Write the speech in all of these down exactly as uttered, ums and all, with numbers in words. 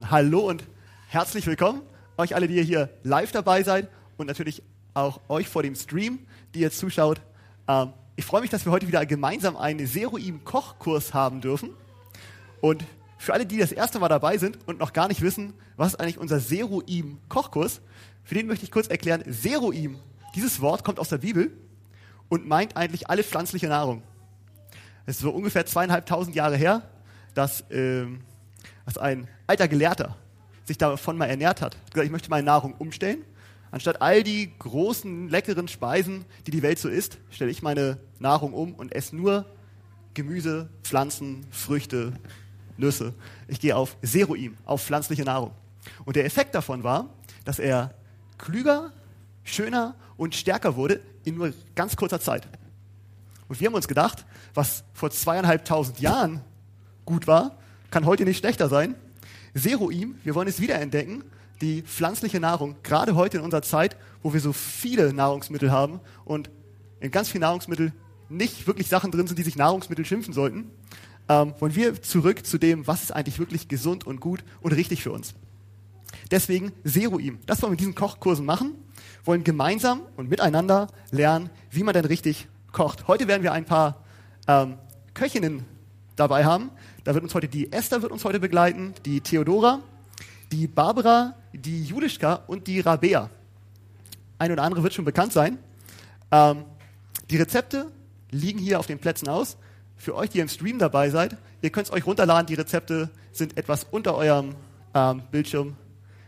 Hallo und herzlich willkommen, euch alle, die ihr hier live dabei seid und natürlich auch euch vor dem Stream, die ihr zuschaut. Ähm, ich freue mich, dass wir heute wieder gemeinsam einen Seruim-Kochkurs haben dürfen. Und für alle, die das erste Mal dabei sind und noch gar nicht wissen, was ist eigentlich unser Seruim-Kochkurs, für den möchte ich kurz erklären, Seruim, dieses Wort kommt aus der Bibel und meint eigentlich alle pflanzliche Nahrung. Es ist so ungefähr zweieinhalbtausend Jahre her, dass, ähm, dass ein alter Gelehrter sich davon mal ernährt hat. Er hat gesagt, ich möchte meine Nahrung umstellen. Anstatt all die großen, leckeren Speisen, die die Welt so isst, stelle ich meine Nahrung um und esse nur Gemüse, Pflanzen, Früchte, Nüsse. Ich gehe auf Seruim, auf pflanzliche Nahrung. Und der Effekt davon war, dass er klüger, schöner und stärker wurde in nur ganz kurzer Zeit. Und wir haben uns gedacht, was vor zweieinhalbtausend Jahren gut war, kann heute nicht schlechter sein. Seruim, wir wollen es wiederentdecken, die pflanzliche Nahrung, gerade heute in unserer Zeit, wo wir so viele Nahrungsmittel haben und in ganz vielen Nahrungsmitteln nicht wirklich Sachen drin sind, die sich Nahrungsmittel schimpfen sollten, ähm, wollen wir zurück zu dem, was ist eigentlich wirklich gesund und gut und richtig für uns. Deswegen Seruim. Das wollen wir in diesen Kochkursen machen, wollen gemeinsam und miteinander lernen, wie man denn richtig kocht. Heute werden wir ein paar ähm, Köchinnen dabei haben. Da wird uns heute die Esther wird uns heute begleiten, die Theodora, die Barbara, die Julischka und die Rabea. Ein oder andere wird schon bekannt sein. Ähm, die Rezepte liegen hier auf den Plätzen aus. Für euch, die im Stream dabei seid, ihr könnt es euch runterladen. Die Rezepte sind etwas unter eurem ähm, Bildschirm,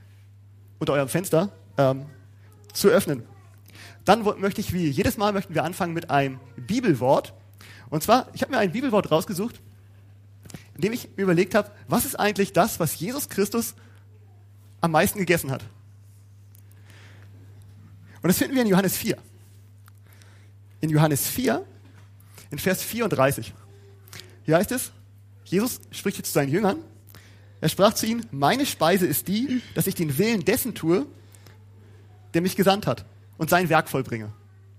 unter eurem Fenster ähm, zu öffnen. Dann wo, möchte ich, wie jedes Mal, möchten wir anfangen mit einem Bibelwort. Und zwar, ich habe mir ein Bibelwort rausgesucht, in dem ich mir überlegt habe, was ist eigentlich das, was Jesus Christus am meisten gegessen hat? Und das finden wir in Johannes vier. In Johannes vier, in Vers vierunddreißig. Hier heißt es, Jesus spricht jetzt zu seinen Jüngern. Er sprach zu ihnen, meine Speise ist die, dass ich den Willen dessen tue, der mich gesandt hat und sein Werk vollbringe.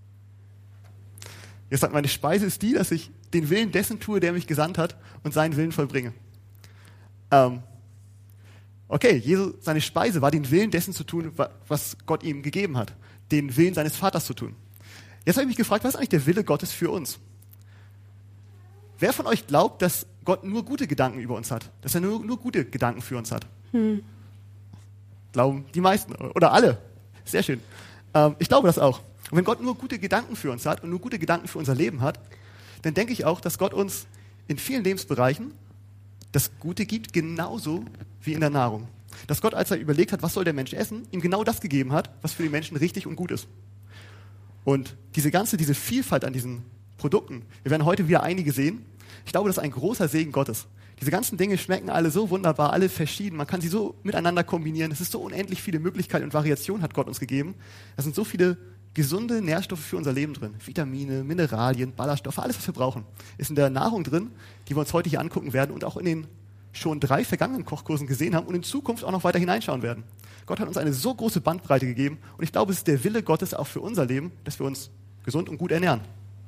Jetzt sagt, meine Speise ist die, dass ich den Willen dessen tue, der mich gesandt hat und seinen Willen vollbringe. Ähm, okay, Jesus, seine Speise war, den Willen dessen zu tun, was Gott ihm gegeben hat. Den Willen seines Vaters zu tun. Jetzt habe ich mich gefragt, was ist eigentlich der Wille Gottes für uns? Wer von euch glaubt, dass Gott nur gute Gedanken über uns hat? Dass er nur, nur gute Gedanken für uns hat? Hm. Glauben die meisten oder alle. Sehr schön. Ähm, ich glaube das auch. Und wenn Gott nur gute Gedanken für uns hat und nur gute Gedanken für unser Leben hat, dann denke ich auch, dass Gott uns in vielen Lebensbereichen das Gute gibt, genauso wie in der Nahrung. Dass Gott, als er überlegt hat, was soll der Mensch essen, ihm genau das gegeben hat, was für die Menschen richtig und gut ist. Und diese ganze, diese Vielfalt an diesen Produkten, wir werden heute wieder einige sehen, ich glaube, das ist ein großer Segen Gottes. Diese ganzen Dinge schmecken alle so wunderbar, alle verschieden, man kann sie so miteinander kombinieren, es ist so unendlich viele Möglichkeiten und Variationen hat Gott uns gegeben. Es sind so viele gesunde Nährstoffe für unser Leben drin. Vitamine, Mineralien, Ballaststoffe, alles, was wir brauchen, ist in der Nahrung drin, die wir uns heute hier angucken werden und auch in den schon drei vergangenen Kochkursen gesehen haben und in Zukunft auch noch weiter hineinschauen werden. Gott hat uns eine so große Bandbreite gegeben und ich glaube, es ist der Wille Gottes auch für unser Leben, dass wir uns gesund und gut ernähren.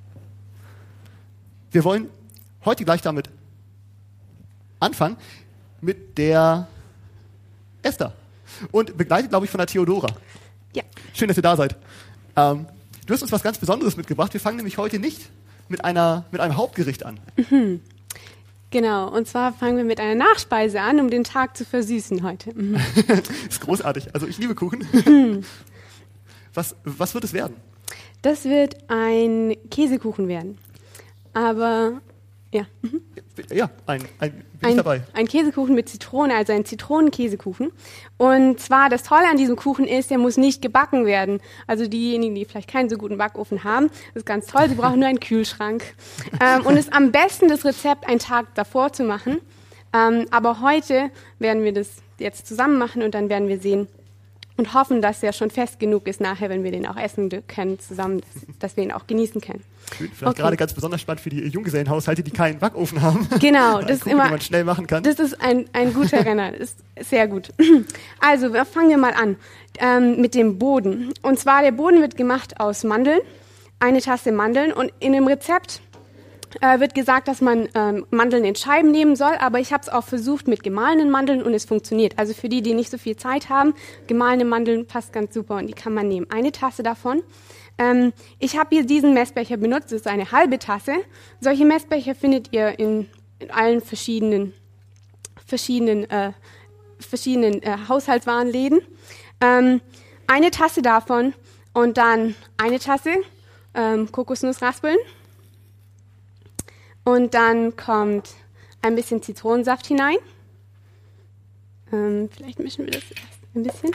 Wir wollen heute gleich damit anfangen mit der Esther und begleitet, glaube ich, von der Theodora. Ja. Schön, dass ihr da seid. Ähm, du hast uns was ganz Besonderes mitgebracht. Wir fangen nämlich heute nicht mit, einer, mit einem Hauptgericht an. Mhm. Genau, und zwar fangen wir mit einer Nachspeise an, um den Tag zu versüßen heute. Mhm. Das ist großartig. Also ich liebe Kuchen. Mhm. Was, was wird es werden? Das wird ein Käsekuchen werden. Aber, ja. Mhm. Ja, ein, ein, bin ein, ich dabei. Ein Käsekuchen mit Zitrone, also ein Zitronenkäsekuchen. Und zwar, das Tolle an diesem Kuchen ist, der muss nicht gebacken werden. Also diejenigen, die vielleicht keinen so guten Backofen haben, das ist ganz toll, sie brauchen nur einen Kühlschrank. Ähm, und es ist am besten, das Rezept einen Tag davor zu machen. Ähm, aber heute werden wir das jetzt zusammen machen und dann werden wir sehen und hoffen, dass der schon fest genug ist nachher, wenn wir den auch essen können zusammen, dass, dass wir ihn auch genießen können. Vielleicht Okay. gerade ganz besonders spannend für die Junggesellenhaushalte, die keinen Backofen haben. Genau, das ist Kuchen, immer, den man schnell machen kann. Das ist ein, ein guter Renner, ist sehr gut. Also, wir fangen wir mal an ähm, mit dem Boden. Und zwar, der Boden wird gemacht aus Mandeln, eine Tasse Mandeln. Und in dem Rezept äh, wird gesagt, dass man ähm, Mandeln in Scheiben nehmen soll, aber ich habe es auch versucht mit gemahlenen Mandeln und es funktioniert. Also für die, die nicht so viel Zeit haben, gemahlene Mandeln passt ganz super und die kann man nehmen. Eine Tasse davon. Ähm, ich habe hier diesen Messbecher benutzt, das ist eine halbe Tasse. Solche Messbecher findet ihr in, in allen verschiedenen, verschiedenen, äh, verschiedenen äh, Haushaltswarenläden. Ähm, eine Tasse davon und dann eine Tasse ähm, Kokosnussraspeln. Und dann kommt ein bisschen Zitronensaft hinein. Ähm, vielleicht mischen wir das erst ein bisschen.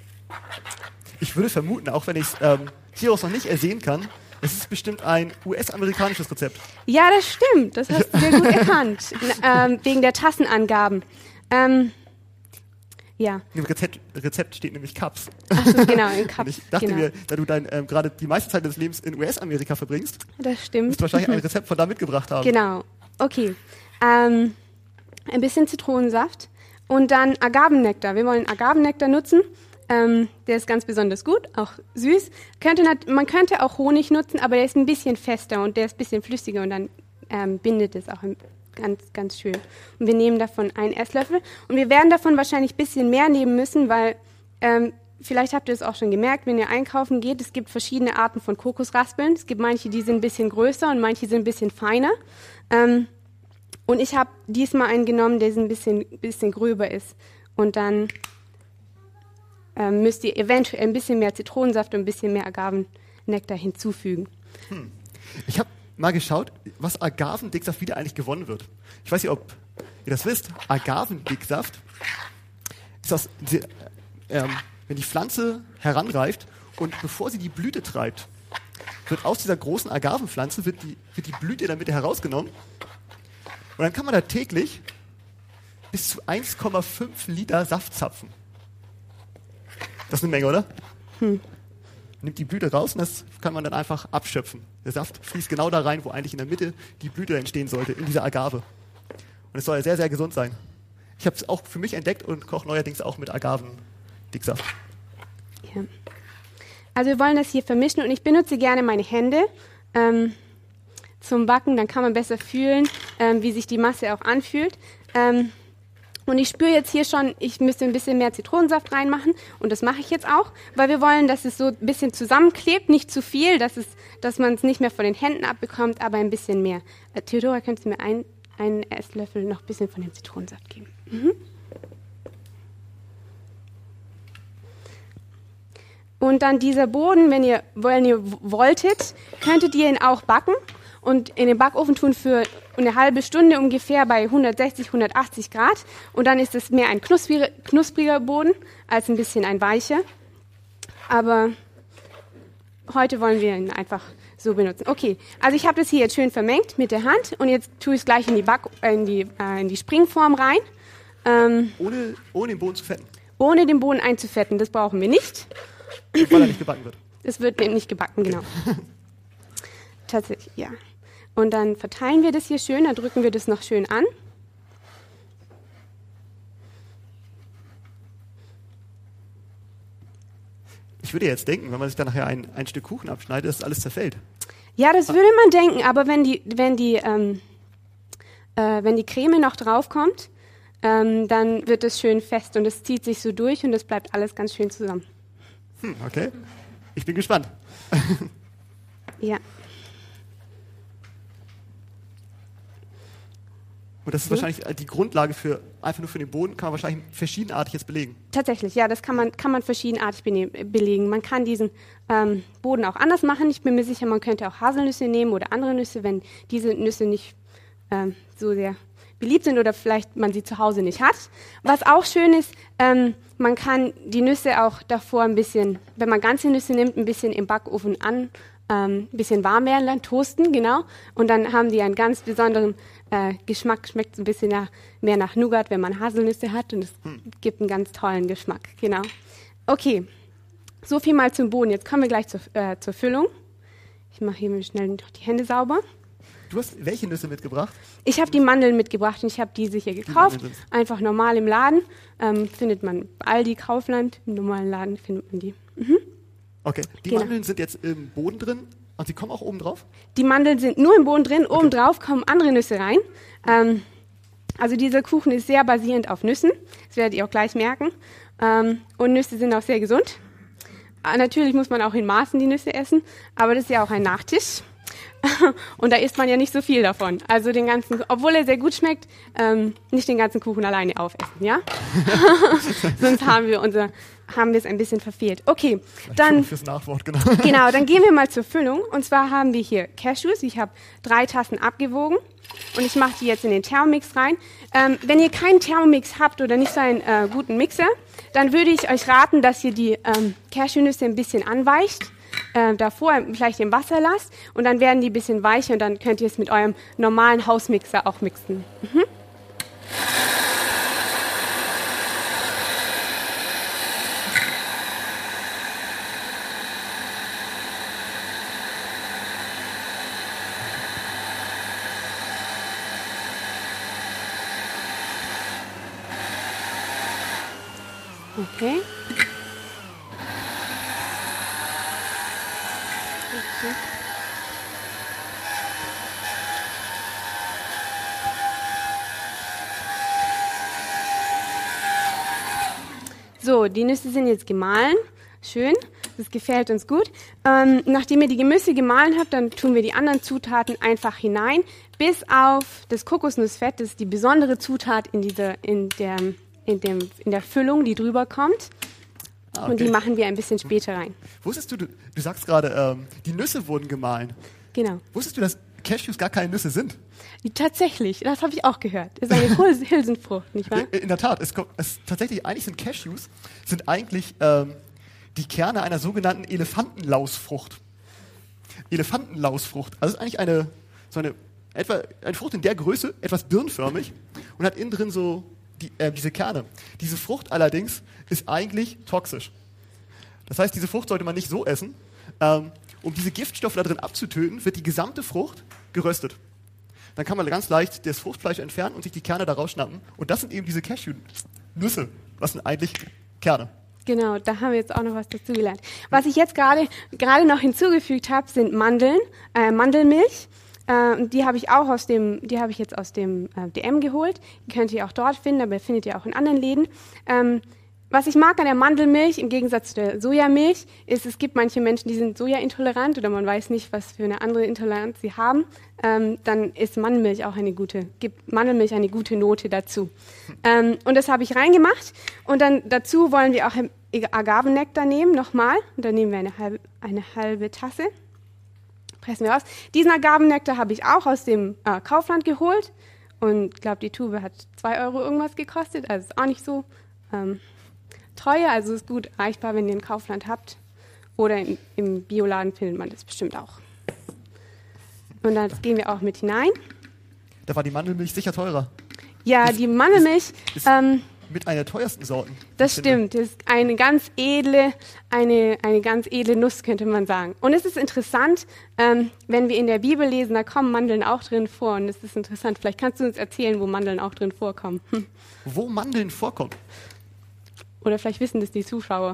Ich würde vermuten, auch wenn ich es ähm, hieraus noch nicht ersehen kann, es ist bestimmt ein U S-amerikanisches Rezept. Ja, das stimmt. Das hast du sehr gut erkannt. ähm, wegen der Tassenangaben. Ähm, ja. Im Rezept, Rezept steht nämlich Cups. Ach so, genau, in Cups. Und ich dachte genau. mir, da du dann ähm, gerade die meiste Zeit des Lebens in U S-Amerika verbringst, das stimmt. musst du wahrscheinlich ein Rezept von da mitgebracht haben. Genau. Okay. Ähm, ein bisschen Zitronensaft und dann Agavennektar. Wir wollen Agavennektar nutzen. Ähm, der ist ganz besonders gut, auch süß. Könnte nat- man könnte auch Honig nutzen, aber der ist ein bisschen fester und der ist ein bisschen flüssiger und dann ähm, bindet es auch ganz, ganz schön. Und wir nehmen davon einen Esslöffel und wir werden davon wahrscheinlich ein bisschen mehr nehmen müssen, weil ähm, vielleicht habt ihr es auch schon gemerkt, wenn ihr einkaufen geht, es gibt verschiedene Arten von Kokosraspeln. Es gibt manche, die sind ein bisschen größer und manche sind ein bisschen feiner. Ähm, und ich habe diesmal einen genommen, der ein bisschen, bisschen gröber ist. Und dann ähm, müsst ihr eventuell ein bisschen mehr Zitronensaft und ein bisschen mehr Agavennektar hinzufügen. Hm. Ich habe mal geschaut, was Agavendicksaft wieder eigentlich gewonnen wird. Ich weiß nicht, ob ihr das wisst. Agavendicksaft ist aus, die, ähm, wenn die Pflanze heranreift und bevor sie die Blüte treibt, wird aus dieser großen Agavenpflanze wird die, wird die Blüte in der Mitte herausgenommen und dann kann man da täglich bis zu eins Komma fünf Liter Saft zapfen. Das ist eine Menge, oder? Hm. Nimmt die Blüte raus und das kann man dann einfach abschöpfen. Der Saft fließt genau da rein, wo eigentlich in der Mitte die Blüte entstehen sollte, in dieser Agave. Und es soll ja sehr, sehr gesund sein. Ich habe es auch für mich entdeckt und koche neuerdings auch mit Agavendicksaft. Ja. Also wir wollen das hier vermischen und ich benutze gerne meine Hände ähm, zum Backen, dann kann man besser fühlen, ähm, wie sich die Masse auch anfühlt. Ähm, und ich spüre jetzt hier schon, ich müsste ein bisschen mehr Zitronensaft reinmachen und das mache ich jetzt auch, weil wir wollen, dass es so ein bisschen zusammenklebt, nicht zu viel, dass, es, dass man es nicht mehr von den Händen abbekommt, aber ein bisschen mehr. Äh, Theodora, könntest du mir ein, einen Esslöffel noch ein bisschen von dem Zitronensaft geben? Mhm. Und dann dieser Boden, wenn ihr, wenn ihr wolltet, könntet ihr ihn auch backen und in den Backofen tun für eine halbe Stunde ungefähr bei hundertsechzig, hundertachtzig Grad. Und dann ist es mehr ein knuspriger, knuspriger Boden als ein bisschen ein weicher. Aber heute wollen wir ihn einfach so benutzen. Okay, also ich habe das hier jetzt schön vermengt mit der Hand und jetzt tue ich es gleich in die, Back, in die, äh, in die Springform rein. Ähm, ohne, ohne den Boden zu fetten? Ohne den Boden einzufetten, das brauchen wir nicht. Weil er nicht gebacken wird. Es wird nicht gebacken, genau. Tatsächlich, ja. Und dann verteilen wir das hier schön, dann drücken wir das noch schön an. Ich würde jetzt denken, wenn man sich dann nachher ein, ein Stück Kuchen abschneidet, dass alles zerfällt. Ja, das würde man denken, aber wenn die, wenn die, ähm, äh, wenn die Creme noch draufkommt, ähm, dann wird es schön fest und es zieht sich so durch und es bleibt alles ganz schön zusammen. Hm, okay. Ich bin gespannt. Ja. Und das ist so. wahrscheinlich die Grundlage für, einfach nur für den Boden, kann man wahrscheinlich verschiedenartig jetzt belegen. Tatsächlich, ja, das kann man, kann man verschiedenartig belegen. Man kann diesen ähm, Boden auch anders machen. Ich bin mir sicher, man könnte auch Haselnüsse nehmen oder andere Nüsse, wenn diese Nüsse nicht ähm, so sehr beliebt sind oder vielleicht man sie zu Hause nicht hat. Was auch schön ist, ähm, man kann die Nüsse auch davor ein bisschen, wenn man ganze Nüsse nimmt, ein bisschen im Backofen an, ähm, ein bisschen warm werden lassen, toasten, genau. Und dann haben die einen ganz besonderen äh, Geschmack, schmeckt so ein bisschen nach, mehr nach Nougat, wenn man Haselnüsse hat und es hm. gibt einen ganz tollen Geschmack, genau. Okay, so viel mal zum Boden. Jetzt kommen wir gleich zur, äh, zur Füllung. Ich mache hier mal schnell noch die Hände sauber. Du hast welche Nüsse mitgebracht? Ich habe die Mandeln mitgebracht und ich habe diese hier gekauft. Die einfach normal im Laden. Ähm, findet man bei Aldi, Kaufland. Im normalen Laden findet man die. Mhm. Okay, die genau. Mandeln sind jetzt im Boden drin. Und sie kommen auch oben drauf? Die Mandeln sind nur im Boden drin, oben drauf kommen andere Nüsse rein. Ähm, also dieser Kuchen ist sehr basierend auf Nüssen, das werdet ihr auch gleich merken. Ähm, und Nüsse sind auch sehr gesund. Äh, natürlich muss man auch in Maßen die Nüsse essen, aber das ist ja auch ein Nachtisch. Und da isst man ja nicht so viel davon. Also den ganzen, obwohl er sehr gut schmeckt, ähm, nicht den ganzen Kuchen alleine aufessen, ja? Sonst haben wir unser, haben wir es ein bisschen verfehlt. Okay, dann fürs Nachwort, genau. Genau, dann gehen wir mal zur Füllung. Und zwar haben wir hier Cashews. Ich habe drei Tassen abgewogen und ich mache die jetzt in den Thermomix rein. Ähm, wenn ihr keinen Thermomix habt oder nicht so einen äh, guten Mixer, dann würde ich euch raten, dass ihr die ähm, Cashewnüsse ein bisschen anweicht. Äh, davor vielleicht im Wasser lasst und dann werden die ein bisschen weicher und dann könnt ihr es mit eurem normalen Hausmixer auch mixen. Mhm. Okay. So, die Nüsse sind jetzt gemahlen. Schön, das gefällt uns gut. Ähm, nachdem ihr die Gemüse gemahlen habt, dann tun wir die anderen Zutaten einfach hinein, bis auf das Kokosnussfett, das ist die besondere Zutat in, dieser, in, der, in, dem, in der Füllung, die drüber kommt. Ah, okay. Und die machen wir ein bisschen später rein. Wusstest du, du, du sagst gerade, ähm, die Nüsse wurden gemahlen. Genau. Wusstest du, dass Cashews gar keine Nüsse sind? Tatsächlich, das habe ich auch gehört. Das ist eine Hülsenfrucht, nicht wahr? In der Tat, es, es, tatsächlich, eigentlich sind Cashews sind eigentlich ähm, die Kerne einer sogenannten Elefantenlausfrucht. Elefantenlausfrucht, also ist eigentlich eine, so eine, etwa, eine Frucht in der Größe, etwas birnenförmig und hat innen drin so die, äh, diese Kerne. Diese Frucht allerdings ist eigentlich toxisch. Das heißt, diese Frucht sollte man nicht so essen. Ähm, um diese Giftstoffe da drin abzutöten, wird die gesamte Frucht geröstet. Dann kann man ganz leicht das Fruchtfleisch entfernen und sich die Kerne da rausschnappen. Und das sind eben diese Cashew-Nüsse. Was sind eigentlich Kerne? Genau, da haben wir jetzt auch noch was dazu gelernt. Was ich jetzt gerade gerade noch hinzugefügt habe, sind Mandeln, äh, Mandelmilch. Äh, die habe ich auch aus dem, die habe ich jetzt aus dem äh, D M geholt. Die könnt ihr auch dort finden, aber findet ihr auch in anderen Läden. Ähm, Was ich mag an der Mandelmilch im Gegensatz zu der Sojamilch ist, es gibt manche Menschen, die sind sojaintolerant oder man weiß nicht, was für eine andere Intoleranz sie haben. Ähm, dann ist Mandelmilch auch eine gute, gibt Mandelmilch eine gute Note dazu. Ähm, und das habe ich reingemacht. Und dann dazu wollen wir auch Agavennektar nehmen, nochmal. Und dann nehmen wir eine halbe, eine halbe Tasse. Pressen wir aus. Diesen Agavennektar habe ich auch aus dem äh, Kaufland geholt. Und ich glaube, die Tube hat zwei Euro irgendwas gekostet. Also ist auch nicht so ähm, teuer, also ist gut erreichbar, wenn ihr ein Kaufland habt. Oder im, im Bioladen findet man das bestimmt auch. Und dann gehen wir auch mit hinein. Da war die Mandelmilch sicher teurer. Ja, ist, die Mandelmilch. Ist, ist ähm, mit einer der teuersten Sorten. Das stimmt. Das ist eine ganz edle, eine, eine ganz edle Nuss, könnte man sagen. Und es ist interessant, ähm, wenn wir in der Bibel lesen, da kommen Mandeln auch drin vor. Und es ist interessant. Vielleicht kannst du uns erzählen, wo Mandeln auch drin vorkommen. Hm. Wo Mandeln vorkommen? Oder vielleicht wissen das die Zuschauer.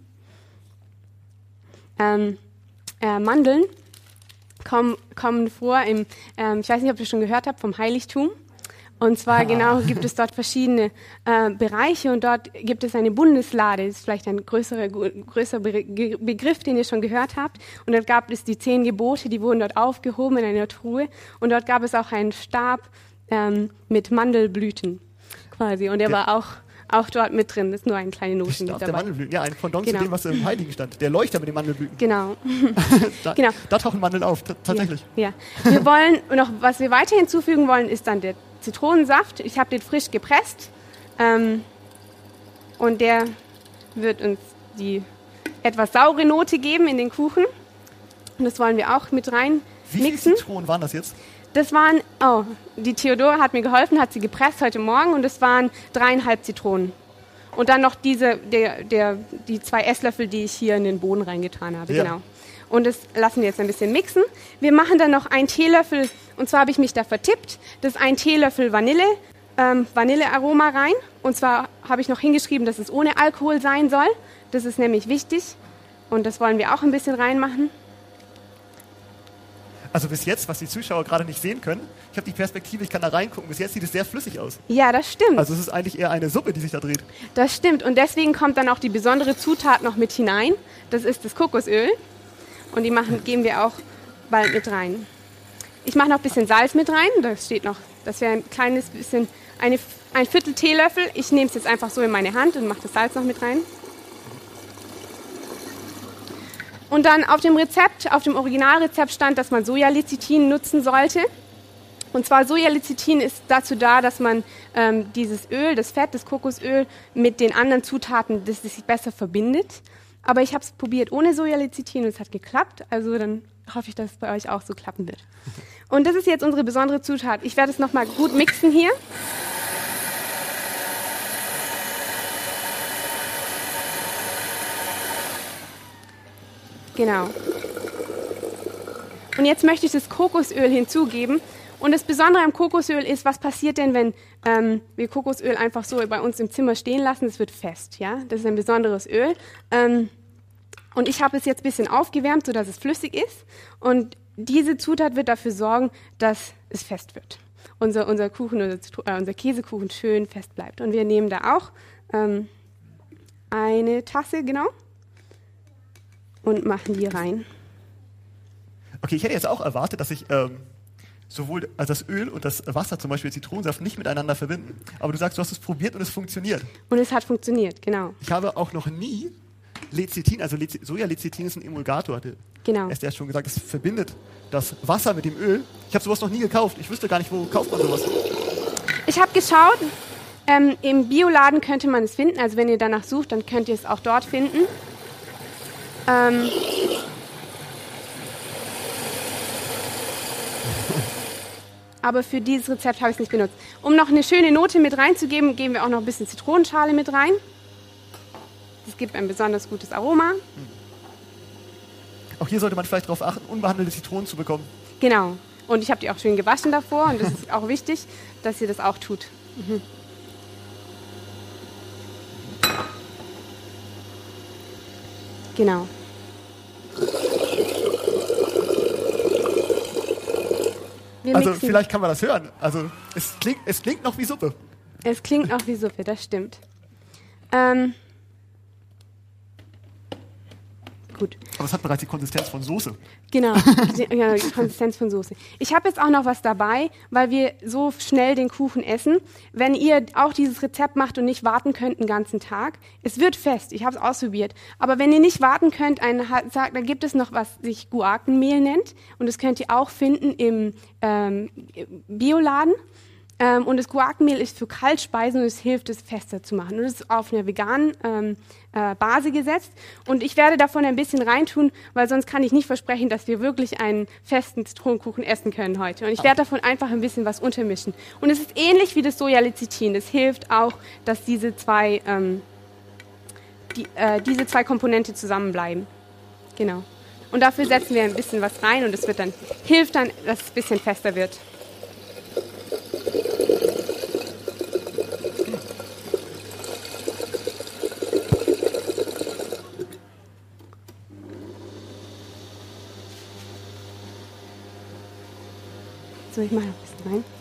ähm, äh, Mandeln kommen, kommen vor im, ähm, ich weiß nicht, ob ihr schon gehört habt, vom Heiligtum. Und zwar ah. genau gibt es dort verschiedene äh, Bereiche und dort gibt es eine Bundeslade. Das ist vielleicht ein größerer, größerer Be- Begriff, den ihr schon gehört habt. Und dort gab es die zehn Gebote, die wurden dort aufgehoben in einer Truhe. Und dort gab es auch einen Stab ähm, mit Mandelblüten quasi. Und der ja. war auch Auch dort mit drin, ist nur eine kleine Note mit dabei. Der Mandelblüten, ja, ein Pendant genau. zu dem, was im Heiligen stand. Der Leuchter mit den Mandelblüten. Genau. da, genau. da tauchen Mandeln auf, t- tatsächlich. Ja, ja. Wir wollen, noch, was wir weiter hinzufügen wollen, ist dann der Zitronensaft. Ich habe den frisch gepresst. Ähm, und der wird uns die etwas saure Note geben in den Kuchen. Und das wollen wir auch mit rein Wie mixen. viele Zitronen waren das jetzt? Das waren, oh, die Theodora hat mir geholfen, hat sie gepresst heute Morgen und es waren dreieinhalb Zitronen. Und dann noch diese, der, der, die zwei Esslöffel, die ich hier in den Boden reingetan habe. Ja. Genau. Und das lassen wir jetzt ein bisschen mixen. Wir machen dann noch einen Teelöffel, und zwar habe ich mich da vertippt, das ist ein Teelöffel Vanille, ähm, Vanillearoma rein. Und zwar habe ich noch hingeschrieben, dass es ohne Alkohol sein soll. Das ist nämlich wichtig. Und das wollen wir auch ein bisschen reinmachen. Also bis jetzt, was die Zuschauer gerade nicht sehen können, ich habe die Perspektive, ich kann da reingucken, bis jetzt sieht es sehr flüssig aus. Ja, das stimmt. Also es ist eigentlich eher eine Suppe, die sich da dreht. Das stimmt und deswegen kommt dann auch die besondere Zutat noch mit hinein. Das ist das Kokosöl und die machen, geben wir auch bald mit rein. Ich mache noch ein bisschen Salz mit rein, das steht noch, das wäre ein kleines bisschen, eine, ein Viertel Teelöffel. Ich nehme es jetzt einfach so in meine Hand und mache das Salz noch mit rein. Und dann auf dem Rezept, auf dem Originalrezept stand, dass man Sojalecithin nutzen sollte. Und zwar Sojalecithin ist dazu da, dass man ähm, dieses Öl, das Fett, das Kokosöl mit den anderen Zutaten, dass es sich besser verbindet. Aber ich habe es probiert ohne Sojalecithin und es hat geklappt. Also dann hoffe ich, dass es bei euch auch so klappen wird. Und das ist jetzt unsere besondere Zutat. Ich werde es nochmal gut mixen hier. Genau. Und jetzt möchte ich das Kokosöl hinzugeben. Und das Besondere am Kokosöl ist, was passiert denn, wenn ähm, wir Kokosöl einfach so bei uns im Zimmer stehen lassen? Es wird fest, ja. Das ist ein besonderes Öl. Ähm, und ich habe es jetzt ein bisschen aufgewärmt, sodass es flüssig ist. Und diese Zutat wird dafür sorgen, dass es fest wird. Unser, unser Kuchen, unser, äh, unser Käsekuchen schön fest bleibt. Und wir nehmen da auch ähm, eine Tasse, genau. Und machen die rein. Okay, ich hätte jetzt auch erwartet, dass ich ähm, sowohl also das Öl und das Wasser, zum Beispiel Zitronensaft, nicht miteinander verbinden. Aber du sagst, du hast es probiert und es funktioniert. Und es hat funktioniert, genau. Ich habe auch noch nie Lecithin, also Lec- Sojalecithin ist ein Emulgator, hatte Genau. Esther schon gesagt, es verbindet das Wasser mit dem Öl. Ich habe sowas noch nie gekauft. Ich wüsste gar nicht, wo kauft man sowas. Ich habe geschaut, ähm, im Bioladen könnte man es finden. Also wenn ihr danach sucht, dann könnt ihr es auch dort finden. Ähm, aber für dieses Rezept habe ich es nicht benutzt. Um noch eine schöne Note mit reinzugeben, geben wir auch noch ein bisschen Zitronenschale mit rein. Das gibt ein besonders gutes Aroma. Auch hier sollte man vielleicht darauf achten, unbehandelte Zitronen zu bekommen. Genau. Und ich habe die auch schön gewaschen davor. Und das ist auch wichtig, dass ihr das auch tut. Mhm. Genau. Wir Also mixen. vielleicht kann man das hören. Also es klingt, es klingt noch wie Suppe. Es klingt auch wie Suppe, das stimmt. Ähm, gut. Aber es hat bereits die Konsistenz von Soße. Genau, die, ja, die Konsistenz von Soße. Ich habe jetzt auch noch was dabei, weil wir so schnell den Kuchen essen. Wenn ihr auch dieses Rezept macht und nicht warten könnt den ganzen Tag, es wird fest, ich habe es ausprobiert. Aber wenn ihr nicht warten könnt, ein, sagt, dann gibt es noch was, sich Guakenmehl nennt. Und das könnt ihr auch finden im ähm, Bioladen. Ähm, und das Guakenmehl ist für Kaltspeisen und es hilft, es fester zu machen. Und es ist auf einer veganen ähm, äh, Base gesetzt. Und ich werde davon ein bisschen reintun, weil sonst kann ich nicht versprechen, dass wir wirklich einen festen Zitronenkuchen essen können heute. Und ich werde davon einfach ein bisschen was untermischen. Und es ist ähnlich wie das Sojalecithin. Das hilft auch, dass diese zwei, ähm, die, äh, diese zwei Komponente zusammenbleiben. Genau. Und dafür setzen wir ein bisschen was rein und es wird dann, hilft dann, dass es ein bisschen fester wird. So, ich mache noch ein bisschen rein.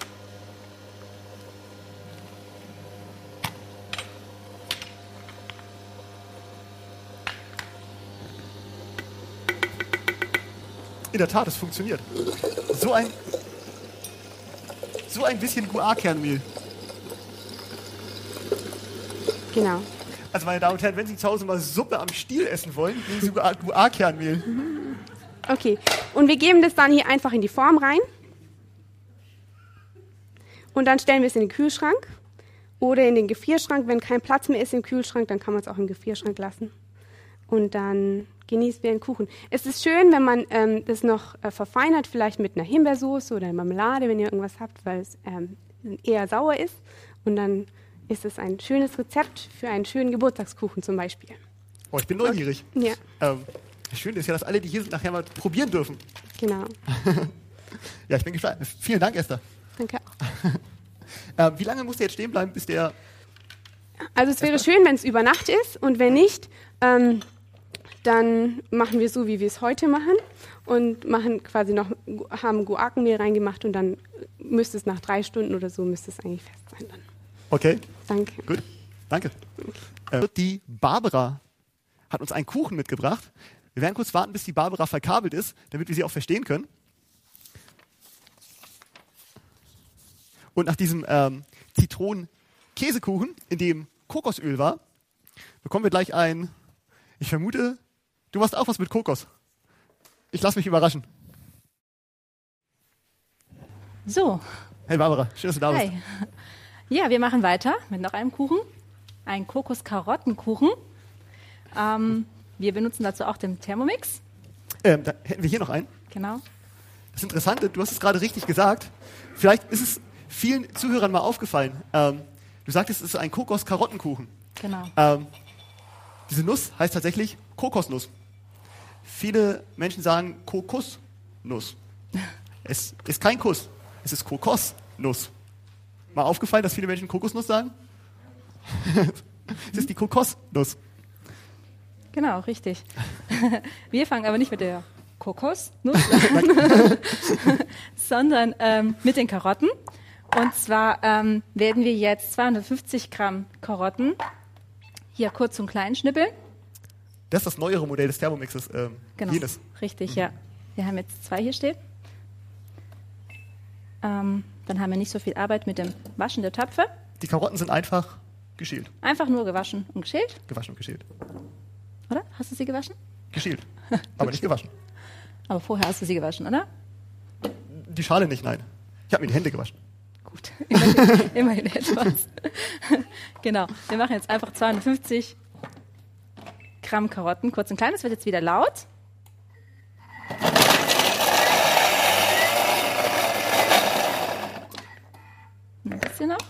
In der Tat, es funktioniert. So ein, so ein bisschen Guar-Kernmehl. Genau. Also meine Damen und Herren, wenn Sie zu Hause mal Suppe am Stiel essen wollen, nehmen Sie Guar-Kernmehl. Okay, und wir geben das dann hier einfach in die Form rein. Und dann stellen wir es in den Kühlschrank oder in den Gefrierschrank. Wenn kein Platz mehr ist im Kühlschrank, dann kann man es auch im Gefrierschrank lassen. Und dann genießen wir den Kuchen. Es ist schön, wenn man ähm, das noch äh, verfeinert, vielleicht mit einer Himbeersoße oder Marmelade, wenn ihr irgendwas habt, weil es ähm, eher sauer ist. Und dann ist es ein schönes Rezept für einen schönen Geburtstagskuchen zum Beispiel. Oh, ich bin neugierig. Ja, Ähm, das Schöne ist ja, dass alle, die hier sind, nachher mal probieren dürfen. genau. Ja, ich bin gespannt. Vielen Dank, Esther. Danke. Ähm, wie lange muss der jetzt stehen bleiben, bis der... Also es wäre schön, wenn es über Nacht ist und wenn nicht, ähm, dann machen wir so, wie wir es heute machen und machen quasi noch, haben Guacanmehl reingemacht und dann müsste es nach drei Stunden oder so, müsste es eigentlich fest sein dann. Okay. Danke. Gut, danke. Okay. Äh, die Barbara hat uns einen Kuchen mitgebracht. Wir werden kurz warten, bis die Barbara verkabelt ist, damit wir sie auch verstehen können. Und nach diesem ähm, Zitronen-Käsekuchen, in dem Kokosöl war, bekommen wir gleich ein, ich vermute, du machst auch was mit Kokos. Ich lasse mich überraschen. So. Hey Barbara, schön, dass du da bist. Hi. Ja, wir machen weiter mit noch einem Kuchen. Ein Kokos-Karottenkuchen. Ähm, wir benutzen dazu auch den Thermomix. Ähm, da hätten wir hier noch einen. Genau. Das Interessante, du hast es gerade richtig gesagt. Vielleicht ist es vielen Zuhörern mal aufgefallen. Ähm, du sagtest, es ist ein Kokos-Karottenkuchen. Genau. Ähm, diese Nuss heißt tatsächlich Kokosnuss. Viele Menschen sagen Kokosnuss. Es ist kein Kuss, es ist Kokosnuss. Mal aufgefallen, dass viele Menschen Kokosnuss sagen? Es ist die Kokosnuss. Genau, richtig. Wir fangen aber nicht mit der Kokosnuss an, sondern ähm, mit den Karotten. Und zwar ähm, werden wir jetzt zweihundertfünfzig Gramm Karotten hier kurz und klein schnippeln. Das ist das neuere Modell des Thermomixes. Ähm, Genau, jenes. richtig, mhm. ja. Wir haben jetzt zwei hier stehen. Ähm, dann haben wir nicht so viel Arbeit mit dem Waschen der Töpfe. Die Karotten sind einfach geschält. Einfach nur gewaschen und geschält. Gewaschen und geschält. Oder? Hast du sie gewaschen? Geschält, aber nicht gewaschen. Aber vorher hast du sie gewaschen, oder? Die Schale nicht, nein. Ich habe mir die Hände gewaschen. Gut, immerhin, immerhin etwas. Genau, wir machen jetzt einfach zweihundertfünfzig Gramm Karotten, kurz und klein. Das wird jetzt wieder laut. Ein bisschen noch.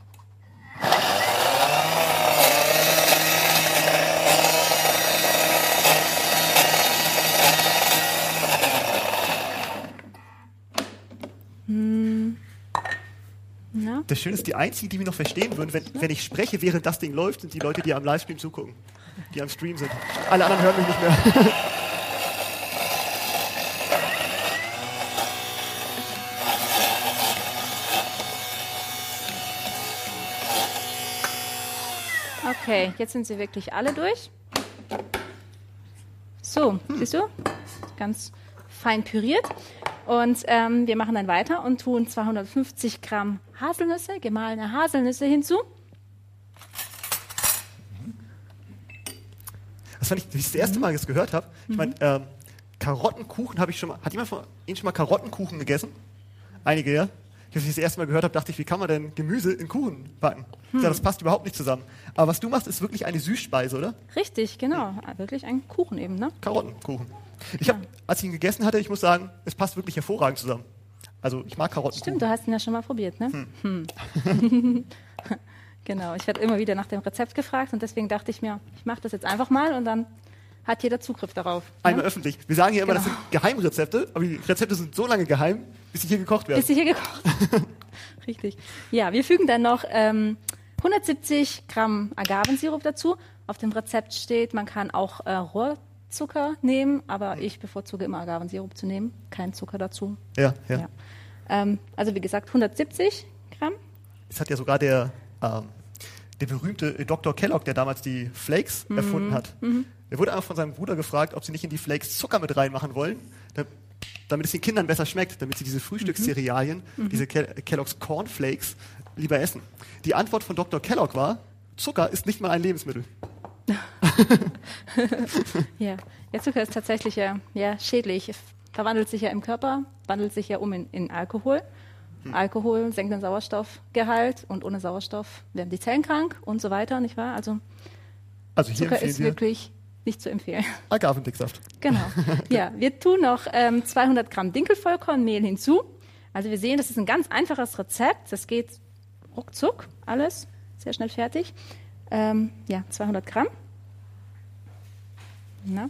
Hm. Ja. Das Schöne ist, die Einzigen, die mich noch verstehen würden, wenn, wenn ich spreche, während das Ding läuft, sind die Leute, die am Livestream zugucken. Die am Stream sind. Alle anderen hören mich nicht mehr. Okay, jetzt sind sie wirklich alle durch. So, hm. siehst du? Ganz fein püriert. Und ähm, wir machen dann weiter und tun zweihundertfünfzig Gramm Haselnüsse, gemahlene Haselnüsse hinzu. Das fand ich, wie ich das erste Mal das gehört habe. Ich meine, ähm, Karottenkuchen habe ich schon mal. Hat jemand von Ihnen schon mal Karottenkuchen gegessen? Einige, ja? Als ich das erste Mal gehört habe, dachte ich, wie kann man denn Gemüse in Kuchen backen? Hm. Ja, das passt überhaupt nicht zusammen. Aber was du machst, ist wirklich eine Süßspeise, oder? Richtig, genau. Ja. Wirklich ein Kuchen eben, ne? Karottenkuchen. Ich habe, als ich ihn gegessen hatte, ich muss sagen, es passt wirklich hervorragend zusammen. Also ich mag Karottenkuchen. Stimmt, du hast ihn ja schon mal probiert, ne? Hm. Hm. Genau, ich werde immer wieder nach dem Rezept gefragt und deswegen dachte ich mir, ich mache das jetzt einfach mal und dann hat jeder Zugriff darauf. Einmal ne? öffentlich. Wir sagen ja immer, Genau. das sind Geheimrezepte, aber die Rezepte sind so lange geheim, bis sie hier gekocht werden. Bis sie hier gekocht Richtig. Ja, wir fügen dann noch ähm, hundertsiebzig Gramm Agavensirup dazu. Auf dem Rezept steht, man kann auch äh, Rohrzucker nehmen, aber ich bevorzuge immer Agavensirup zu nehmen, kein Zucker dazu. Ja, ja. Ja. Ähm, also wie gesagt, hundertsiebzig Gramm. Es hat ja sogar der, ähm, der berühmte Doktor Kellogg, der damals die Flakes Mhm. erfunden hat, Mhm. der wurde einfach von seinem Bruder gefragt, ob sie nicht in die Flakes Zucker mit reinmachen wollen, da, damit es den Kindern besser schmeckt, damit sie diese Frühstückscerealien, Mhm. diese Ke- Kellogg's Cornflakes, lieber essen. Die Antwort von Doktor Kellogg war, Zucker ist nicht mal ein Lebensmittel. Ja, der Zucker ist tatsächlich ja, ja, schädlich. Es verwandelt sich ja im Körper, wandelt sich ja um in, in Alkohol. Hm. Alkohol senkt den Sauerstoffgehalt und ohne Sauerstoff werden die Zellen krank und so weiter, nicht wahr? Also, Also hier Zucker empfehlen ist wir wirklich nicht zu empfehlen. Agavendicksaft. Genau. Ja, wir tun noch ähm, zweihundert Gramm Dinkelvollkornmehl hinzu. Also wir sehen, das ist ein ganz einfaches Rezept. Das geht ruckzuck, alles sehr schnell fertig. Ähm, ja, zweihundert Gramm. Na?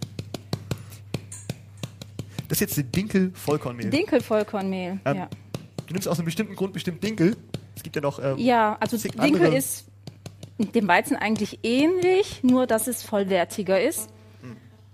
Das ist jetzt Dinkel-Vollkornmehl. Dinkelvollkornmehl, Ähm, ja. Du nimmst aus einem bestimmten Grund bestimmt Dinkel. Es gibt ja noch ähm, Ja, also zig Dinkel andere- ist dem Weizen eigentlich ähnlich, nur dass es vollwertiger ist. Hm.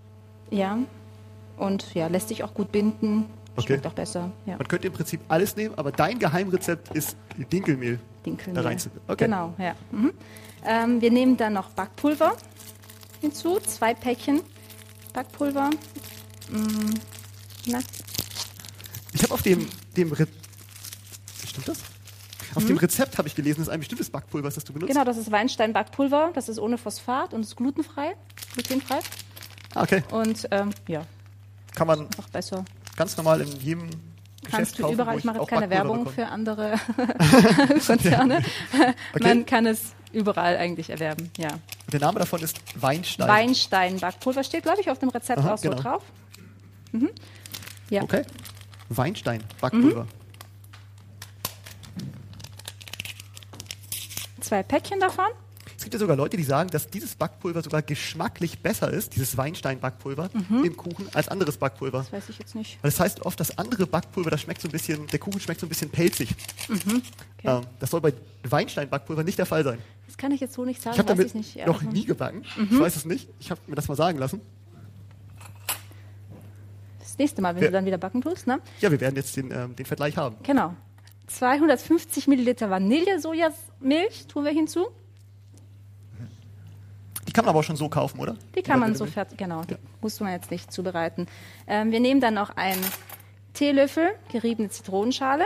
Ja. Und ja, lässt sich auch gut binden. Okay. Schmeckt auch besser. Ja. Man könnte im Prinzip alles nehmen, aber dein Geheimrezept ist Dinkelmehl. Dinkelmehl. Da rein zu- okay. Genau, ja. Mhm. Ähm, wir nehmen dann noch Backpulver hinzu, zwei Päckchen Backpulver. Mm, na, Ich habe auf dem, dem Re Stimmt das? Auf Mhm. dem Rezept habe ich gelesen, das ist ein bestimmtes Backpulver, das du benutzt. genau, das ist Weinstein-Backpulver. Das ist ohne Phosphat und ist glutenfrei, glutenfrei. Ah, okay. Und ähm, ja, Kann man einfach besser. ganz normal in jedem Geschäft Kannst du kaufen, überall, wo ich mache auch jetzt keine Backpulver Werbung bekomme. für andere Konzerne. Okay. Man kann es überall eigentlich erwerben, ja. Der Name davon ist Weinstein. Weinstein-Backpulver steht, glaube ich, auf dem Rezept Aha, auch so genau. drauf. Mhm. Ja. Okay. Weinstein, Backpulver. Zwei Päckchen davon. Es gibt ja sogar Leute, die sagen, dass dieses Backpulver sogar geschmacklich besser ist, dieses Weinstein-Backpulver im Kuchen, als anderes Backpulver. Das weiß ich jetzt nicht. Weil das heißt oft, das andere Backpulver, das schmeckt so ein bisschen, der Kuchen schmeckt so ein bisschen pelzig. Okay. Ähm, das soll bei Weinstein-Backpulver nicht der Fall sein. Das kann ich jetzt so nicht sagen, Ich habe weiß damit ich nicht. Ja, noch also- nie gebacken. Ich weiß es nicht. Ich habe mir das mal sagen lassen. Das nächste Mal, wenn Ja. du dann wieder backen tust, ne? Ja, wir werden jetzt den, ähm, den Vergleich haben. Genau. zweihundertfünfzig Milliliter Vanille-Sojamilch tun wir hinzu. Die kann man aber auch schon so kaufen, oder? Die kann man Vanille- so fertig, genau, die Ja. muss man jetzt nicht zubereiten. Ähm, wir nehmen dann noch einen Teelöffel geriebene Zitronenschale.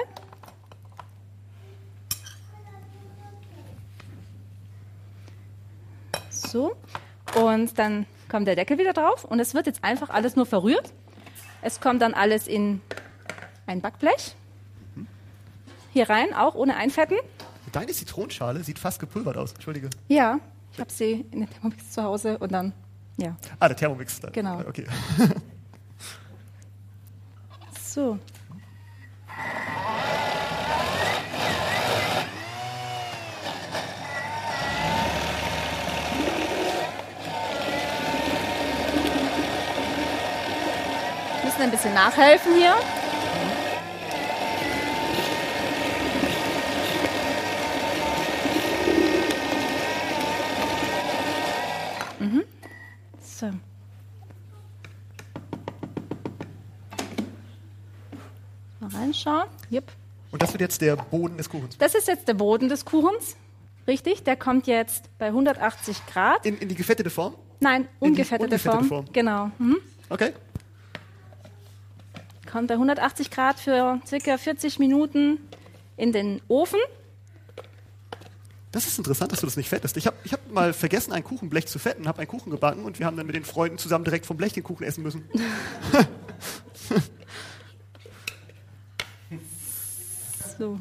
So, und dann kommt der Deckel wieder drauf und es wird jetzt einfach alles nur verrührt. Es kommt dann alles in ein Backblech. Hier rein, auch ohne Einfetten. Deine Zitronenschale sieht fast gepulvert aus. Entschuldige. Ja, ich habe sie in der Thermomix zu Hause und dann, ja, Ah, der Thermomix. Dann. Genau. Okay. so. Wir müssen ein bisschen nachhelfen hier. Mhm. So. Mal reinschauen. Yep. Und das wird jetzt der Boden des Kuchens. Das ist jetzt der Boden des Kuchens. Richtig, der kommt jetzt bei hundertachtzig Grad. In, in die gefettete Form? Nein, in die ungefettete, ungefettete Form. Form. Genau. Mhm. Okay. Kommt bei hundertachtzig Grad für circa vierzig Minuten in den Ofen. Das ist interessant, dass du das nicht fettest. Ich habe ich hab mal vergessen, ein Kuchenblech zu fetten, habe einen Kuchen gebacken und wir haben dann mit den Freunden zusammen direkt vom Blech den Kuchen essen müssen. So.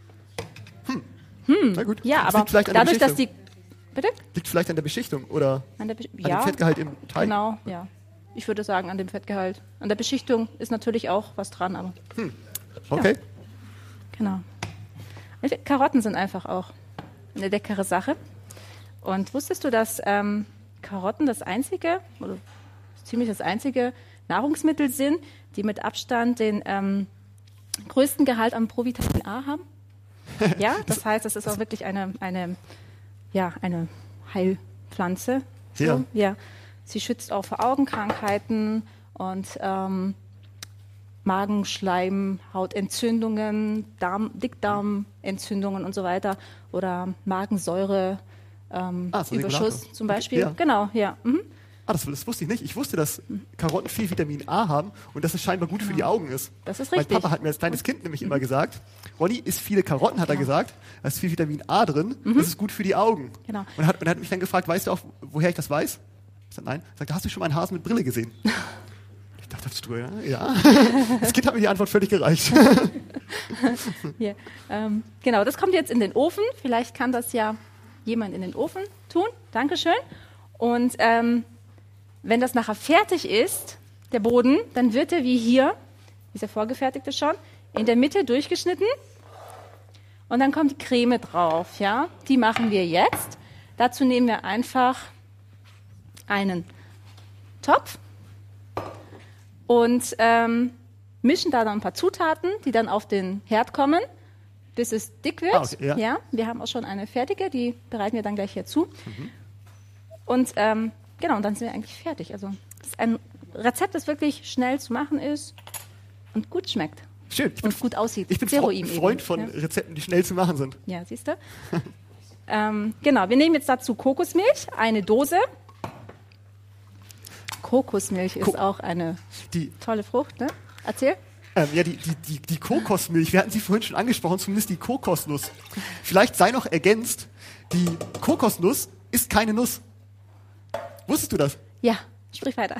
Na gut. Ja, Das aber liegt vielleicht an der dadurch, dass Beschichtung. die. Bitte? Liegt vielleicht an der Beschichtung oder An der Besch- an ja, dem Fettgehalt im Teig. genau, ja. Ich würde sagen, an dem Fettgehalt. An der Beschichtung ist natürlich auch was dran, aber Okay. genau. Karotten sind einfach auch eine leckere Sache. Und wusstest du, dass ähm, Karotten das einzige, oder ziemlich das einzige Nahrungsmittel sind, die mit Abstand den ähm, größten Gehalt an Provitamin A haben? Ja, das heißt, es ist auch wirklich eine, eine, ja, eine Heilpflanze. So, Ja. ja. Sie schützt auch vor Augenkrankheiten und ähm, Magenschleim, Hautentzündungen, Darm, Dickdarmentzündungen und so weiter oder Magensäure, ähm, Ah, so Überschuss Regulator. zum Okay, Beispiel. ja. Genau, ja. Mhm. Ah, das, das wusste ich nicht. Ich wusste, dass Karotten viel Vitamin A haben und dass es scheinbar gut für die Augen ist. Das ist Mein richtig. Papa hat mir als kleines Kind nämlich immer gesagt, Ronny, isst viele Karotten, hat er gesagt. Da ist viel Vitamin A drin, das ist gut für die Augen. Genau. Und er hat, und er hat mich dann gefragt, weißt du auch, woher ich das weiß? Ich sagte, nein. Er sagte, hast du schon mal einen Hasen mit Brille gesehen? Ich dachte, das du, ja. ja. Das Kind hat mir die Antwort völlig gereicht. Ja, ähm, genau, das kommt jetzt in den Ofen. Vielleicht kann das ja jemand in den Ofen tun. Dankeschön. Und ähm, wenn das nachher fertig ist, der Boden, dann wird er wie hier, dieser vorgefertigte schon, in der Mitte durchgeschnitten. Und dann kommt die Creme drauf. Ja? Die machen wir jetzt. Dazu nehmen wir einfach einen Topf und ähm, mischen da dann ein paar Zutaten, die dann auf den Herd kommen, bis es dick wird. Ah, okay, ja. Ja, wir haben auch schon eine fertige, die bereiten wir dann gleich hier zu. Und ähm, genau, und dann sind wir eigentlich fertig. Also das ist ein Rezept, das wirklich schnell zu machen ist und gut schmeckt. Schön. Ich bin, und gut aussieht. Ich bin Zero Fre ihm Freund eben, von ja. Rezepten, die schnell zu machen sind. Ja, siehst du? ähm, genau, wir nehmen jetzt dazu Kokosmilch, eine Dose. Kokosmilch ist Ko auch eine die, tolle Frucht, ne? Erzähl. Ähm, ja, die, die, die, die Kokosmilch, wir hatten sie vorhin schon angesprochen, zumindest die Kokosnuss. Vielleicht sei noch ergänzt, die Kokosnuss ist keine Nuss. Wusstest du das? Ja, sprich weiter.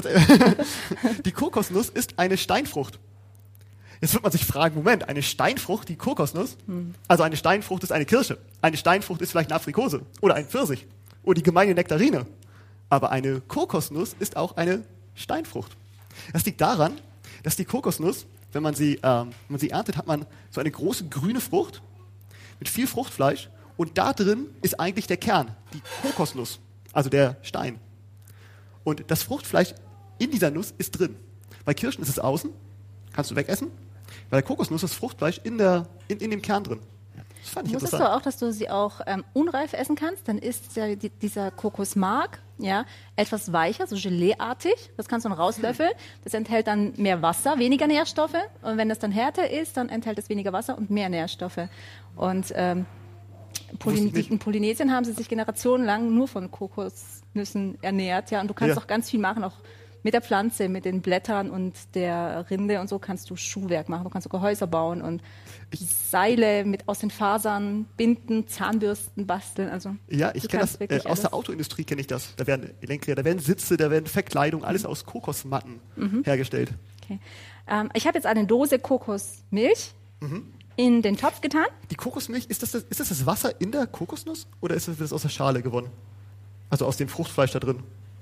Die Kokosnuss ist eine Steinfrucht. Jetzt wird man sich fragen, Moment, eine Steinfrucht, die Kokosnuss? Hm. Also eine Steinfrucht ist eine Kirsche. Eine Steinfrucht ist vielleicht eine Aprikose oder ein Pfirsich oder die gemeine Nektarine. Aber eine Kokosnuss ist auch eine Steinfrucht. Das liegt daran, dass die Kokosnuss, wenn man sie, ähm, wenn man sie erntet, hat man so eine große grüne Frucht mit viel Fruchtfleisch und da drin ist eigentlich der Kern, die Kokosnuss, also der Stein. Und das Fruchtfleisch in dieser Nuss ist drin. Bei Kirschen ist es außen, kannst du wegessen. Bei der Kokosnuss ist Fruchtfleisch in, der, in, in dem Kern drin. Das fand ich Wusstest du auch, dass du sie auch ähm, unreif essen kannst? Dann ist ja die, dieser Kokosmark ja, etwas weicher, so Geleeartig. Das kannst du dann rauslöffeln. Das enthält dann mehr Wasser, weniger Nährstoffe. Und wenn das dann härter ist, dann enthält es weniger Wasser und mehr Nährstoffe. Und ähm, Polyn in Polynesien haben sie sich generationenlang nur von Kokosnüssen ernährt. Ja, und du kannst ja. auch ganz viel machen, auch mit der Pflanze, mit den Blättern und der Rinde und so kannst du Schuhwerk machen. Du kannst sogar Häuser bauen und Seile mit aus den Fasern binden, Zahnbürsten basteln. Also ja, ich kenne das äh, aus der Autoindustrie kenne ich das. Da werden Lenkräder, da werden Sitze, da werden Verkleidung, alles mhm. aus Kokosmatten mhm. hergestellt. Okay. Ähm, ich habe jetzt eine Dose Kokosmilch mhm. in den Topf getan. Die Kokosmilch, ist das das, ist das das Wasser in der Kokosnuss oder ist das, das aus der Schale gewonnen? Also aus dem Fruchtfleisch da drin?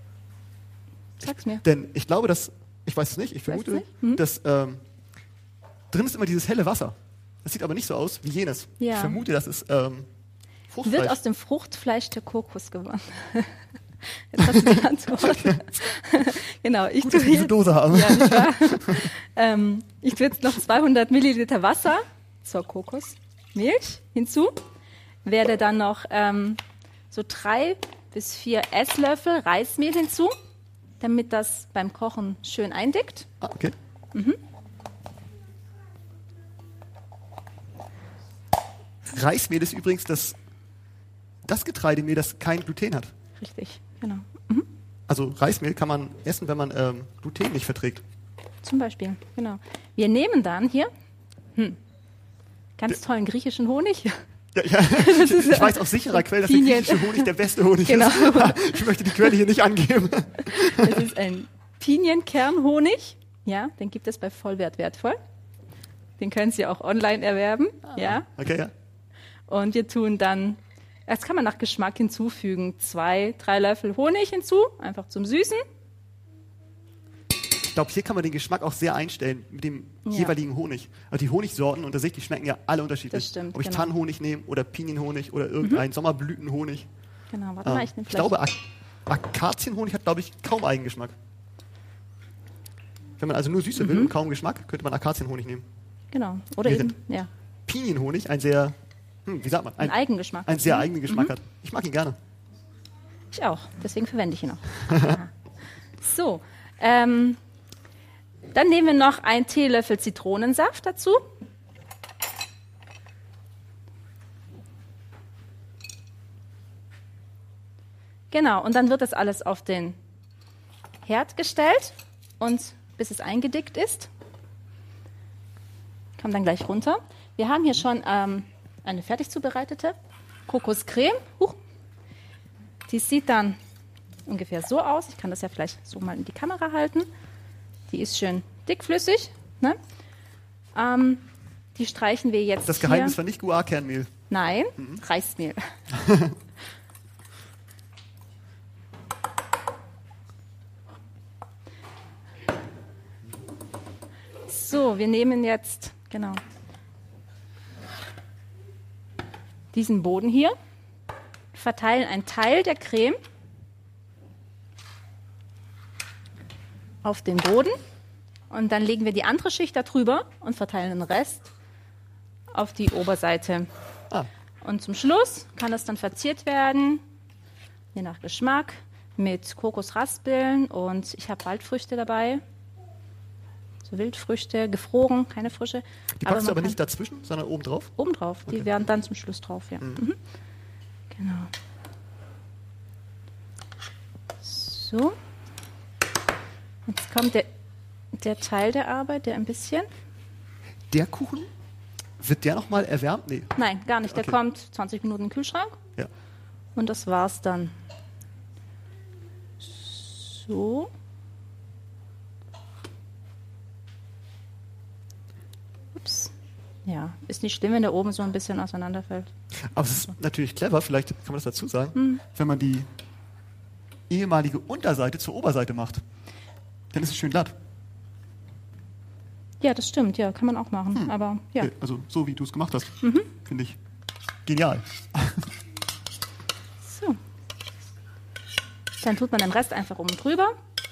Sag's mir. Denn ich glaube, dass, ich weiß es nicht, ich vermute, nicht? Mhm. dass ähm, drin ist immer dieses helle Wasser. Das sieht aber nicht so aus wie jenes. Ja. Ich vermute, das ist ähm, Fruchtfleisch. Wird aus dem Fruchtfleisch der Kokos gewonnen. Jetzt hast du die Antwort. Genau, ich Gut, tue dass wir diese Dose haben. Ja, nicht wahr? ähm, ich tue jetzt noch zweihundert Milliliter Wasser zur Kokosmilch hinzu. Werde dann noch ähm, so drei bis vier Esslöffel Reismehl hinzu, damit das beim Kochen schön eindickt. Ah, okay. Mhm. Reismehl ist übrigens das, das Getreidemehl, das kein Gluten hat. Richtig, genau. Mhm. Also Reismehl kann man essen, wenn man ähm, Gluten nicht verträgt. Zum Beispiel, genau. Wir nehmen dann hier hm, ganz tollen griechischen Honig. Ja, ja. Ich, ich weiß aus sicherer Quelle, dass der griechische Honig der beste Honig genau. ist. Ich möchte die Quelle hier nicht angeben. Das ist ein Pinienkernhonig. Ja, den gibt es bei Vollwert wertvoll. Den können Sie auch online erwerben. Ah, ja. Okay, ja. Und wir tun dann, das kann man nach Geschmack hinzufügen, zwei, drei Löffel Honig hinzu, einfach zum Süßen. Ich glaube, hier kann man den Geschmack auch sehr einstellen mit dem ja. jeweiligen Honig. Also die Honigsorten unter sich, die schmecken ja alle unterschiedlich. Das stimmt, Ob ich genau. Tannenhonig nehme oder Pinienhonig oder irgendein mhm. Sommerblütenhonig. Genau, warte ähm, mal, ich nehme Ich glaube, Ak Akazienhonig hat, glaube ich, kaum Eigengeschmack. Wenn man also nur Süße mhm. will und kaum Geschmack, könnte man Akazienhonig nehmen. Genau, oder Während eben, ja. Pinienhonig ein sehr, hm, wie sagt man? Ein, ein Eigengeschmack. Ein sehr mhm. eigenen Geschmack mhm. hat. Ich mag ihn gerne. Ich auch, deswegen verwende ich ihn auch. So, ähm, dann nehmen wir noch einen Teelöffel Zitronensaft dazu. Genau, und dann wird das alles auf den Herd gestellt und bis es eingedickt ist. Kommt dann gleich runter. Wir haben hier schon ähm, eine fertig zubereitete Kokoscreme. Huch. Die sieht dann ungefähr so aus. Ich kann das ja vielleicht so mal in die Kamera halten. Die ist schön dickflüssig. Ne? Ähm, die streichen wir jetzt. Das Geheimnis hier. war nicht Guar-Kernmehl. Nein, mhm. Reismehl. So, wir nehmen jetzt, genau, diesen Boden hier, verteilen einen Teil der Creme auf den Boden und dann legen wir die andere Schicht darüber und verteilen den Rest auf die Oberseite. Ah. Und zum Schluss kann das dann verziert werden, je nach Geschmack, mit Kokosraspeln und ich habe Waldfrüchte dabei. So Wildfrüchte, gefroren, keine frische. Die packst du aber man nicht dazwischen, sondern oben drauf? Oben drauf, die Okay. werden dann zum Schluss drauf, ja. Mhm. Mhm. Genau. So. Jetzt kommt der, der Teil der Arbeit, der ein bisschen... Der Kuchen, wird der nochmal erwärmt? Nee. Nein, gar nicht. Der Okay. kommt zwanzig Minuten in den Kühlschrank Ja. und das war's dann. So. Ups. Ja, ist nicht schlimm, wenn der oben so ein bisschen auseinanderfällt. Aber es ist natürlich clever, vielleicht kann man das dazu sagen, Mhm. wenn man die ehemalige Unterseite zur Oberseite macht. Dann ist es schön glatt. Ja, das stimmt, ja, kann man auch machen. Aber ja. Okay, also so wie du es gemacht hast, Mhm. finde ich genial. So. Dann tut man den Rest einfach oben drüber.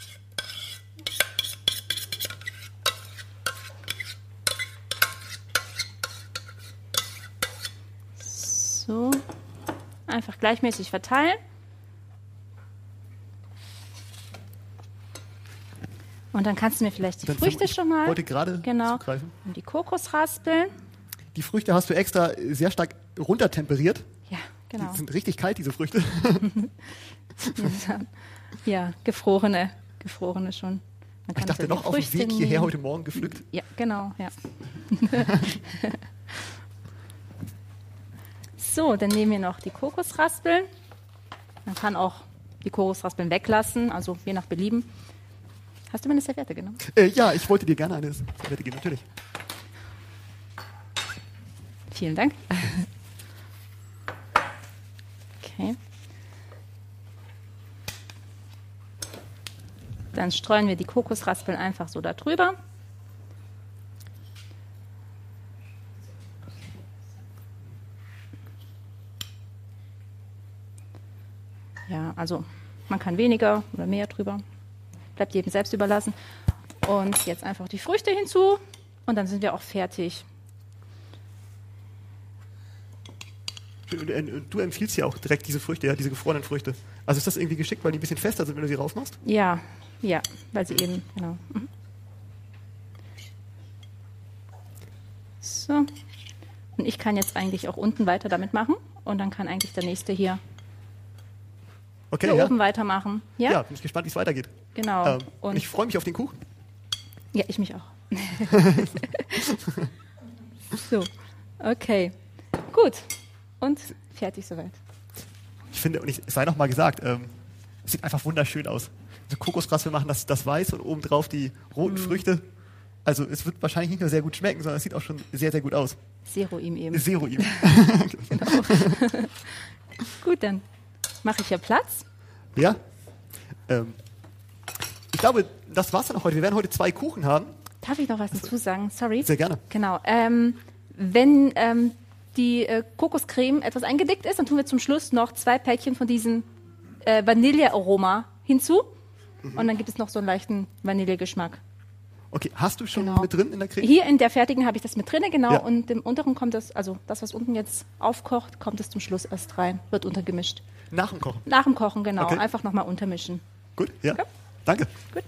So. Einfach gleichmäßig verteilen. Und dann kannst du mir vielleicht die Dann Früchte ich schon mal. wollte gerade Genau. zugreifen. Und die Kokosraspeln. Die Früchte hast du extra sehr stark runtertemperiert. Ja, genau. Die sind richtig kalt, diese Früchte. Ja, gefrorene, gefrorene schon. Man Ich kann dachte also noch die auf dem Früchte Weg hierher nehmen. heute Morgen gepflückt. Ja, genau, ja. So, dann nehmen wir noch die Kokosraspeln. Man kann auch die Kokosraspeln weglassen, also je nach Belieben. Hast du mir eine Serviette genommen? Äh, ja, ich wollte dir gerne eine Serviette geben, natürlich. Vielen Dank. Okay. Dann streuen wir die Kokosraspeln einfach so da drüber. Ja, also man kann weniger oder mehr drüber. Bleibt jedem selbst überlassen. Und jetzt einfach die Früchte hinzu und dann sind wir auch fertig. Und, äh, Du empfiehlst ja auch direkt diese Früchte, ja, diese gefrorenen Früchte. Also ist das irgendwie geschickt, weil die ein bisschen fester sind, wenn du sie rausmachst? Ja, ja, weil sie eben, genau. Mhm. So. Und ich kann jetzt eigentlich auch unten weiter damit machen und dann kann eigentlich der nächste hier, Okay, hier ja. oben weitermachen. Ja, Ja, bin ich gespannt, wie es weitergeht. genau. Ähm, und und ich freue mich auf den Kuchen. ja, ich mich auch. So, okay. Gut. Und fertig soweit. Ich finde, und ich, es sei noch mal gesagt, ähm, es sieht einfach wunderschön aus. So Kokosraspeln machen das, das weiß und obendrauf die roten Mm. Früchte. Also es wird wahrscheinlich nicht nur sehr gut schmecken, sondern es sieht auch schon sehr, sehr gut aus. Zero ihm eben. Zero ihm. Gut, dann mache ich hier Platz. Ja. Ähm, ich glaube, das war's dann auch heute. Wir werden heute zwei Kuchen haben. Darf ich noch was dazu sagen? Sorry. Sehr gerne. Genau. Ähm, wenn ähm, die äh, Kokoscreme etwas eingedickt ist, dann tun wir zum Schluss noch zwei Päckchen von diesem äh, Vanillearoma hinzu. Und dann gibt es noch so einen leichten Vanillegeschmack. Okay, hast du schon Genau. mit drin in der Creme? Hier in der fertigen habe ich das mit drin, genau. Ja. Und im unteren kommt das, also das, was unten jetzt aufkocht, kommt es zum Schluss erst rein, wird untergemischt. Nach dem Kochen. Nach dem Kochen, genau. Okay. Einfach nochmal untermischen. Gut, ja. Okay. Danke. Gut.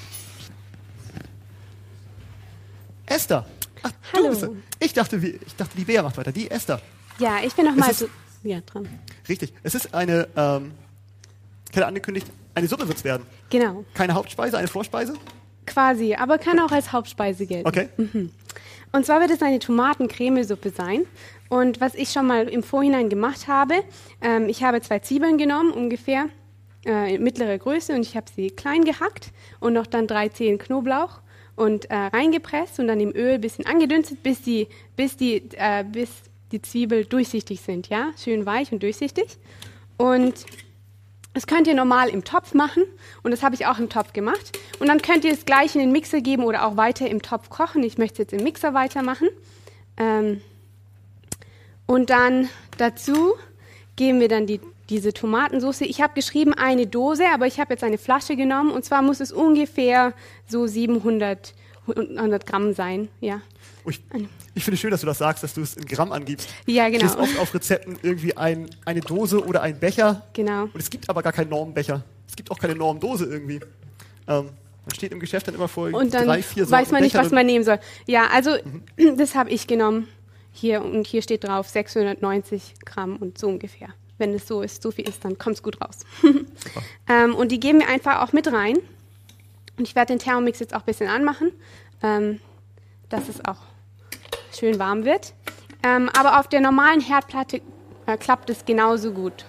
Esther. Ach, Hallo. Du bist es. ich dachte, wie- ich dachte, die Bea macht weiter. Die Esther. Ja, ich bin noch mal ist- so ja, dran. Richtig. Es ist eine, ähm, ich hatte angekündigt, eine Suppe wird es werden. Genau, Keine Hauptspeise, eine Vorspeise. quasi, aber kann auch als Hauptspeise gelten. Okay. Und zwar wird es eine Tomatencremesuppe sein. Und was ich schon mal im Vorhinein gemacht habe, ähm, ich habe zwei Zwiebeln genommen, ungefähr äh, in mittlerer Größe, und ich habe sie klein gehackt und noch dann drei Zehen Knoblauch und äh, reingepresst und dann im Öl ein bisschen angedünstet, bis die, bis die, äh, bis die Zwiebel durchsichtig sind, ja, schön weich und durchsichtig. Und das könnt ihr normal im Topf machen und das habe ich auch im Topf gemacht. Und dann könnt ihr es gleich in den Mixer geben oder auch weiter im Topf kochen. Ich möchte es jetzt im Mixer weitermachen. Ähm und dann dazu geben wir dann die, diese Tomatensauce. Ich habe geschrieben eine Dose, aber ich habe jetzt eine Flasche genommen. Und zwar muss es ungefähr so siebenhundert Gramm sein. Ja, Oh, Ich, ich finde es schön, dass du das sagst, dass du es in Gramm angibst. ja Ich genau. lese oft auf Rezepten irgendwie ein, eine Dose oder ein Becher. genau. Und es gibt aber gar keinen Normbecher. Es gibt auch keine Normdose irgendwie. Ähm, man steht im Geschäft dann immer vor und dann drei, vier weiß man nicht, Becher was man nehmen soll. Ja, also mhm. das habe ich genommen. Hier und hier steht drauf sechshundertneunzig Gramm und so ungefähr. Wenn es so ist, so viel ist, dann kommt es gut raus. ähm, und die geben wir einfach auch mit rein. Und ich werde den Thermomix jetzt auch ein bisschen anmachen, ähm, dass es auch schön warm wird. Ähm, aber auf der normalen Herdplatte äh, klappt es genauso gut.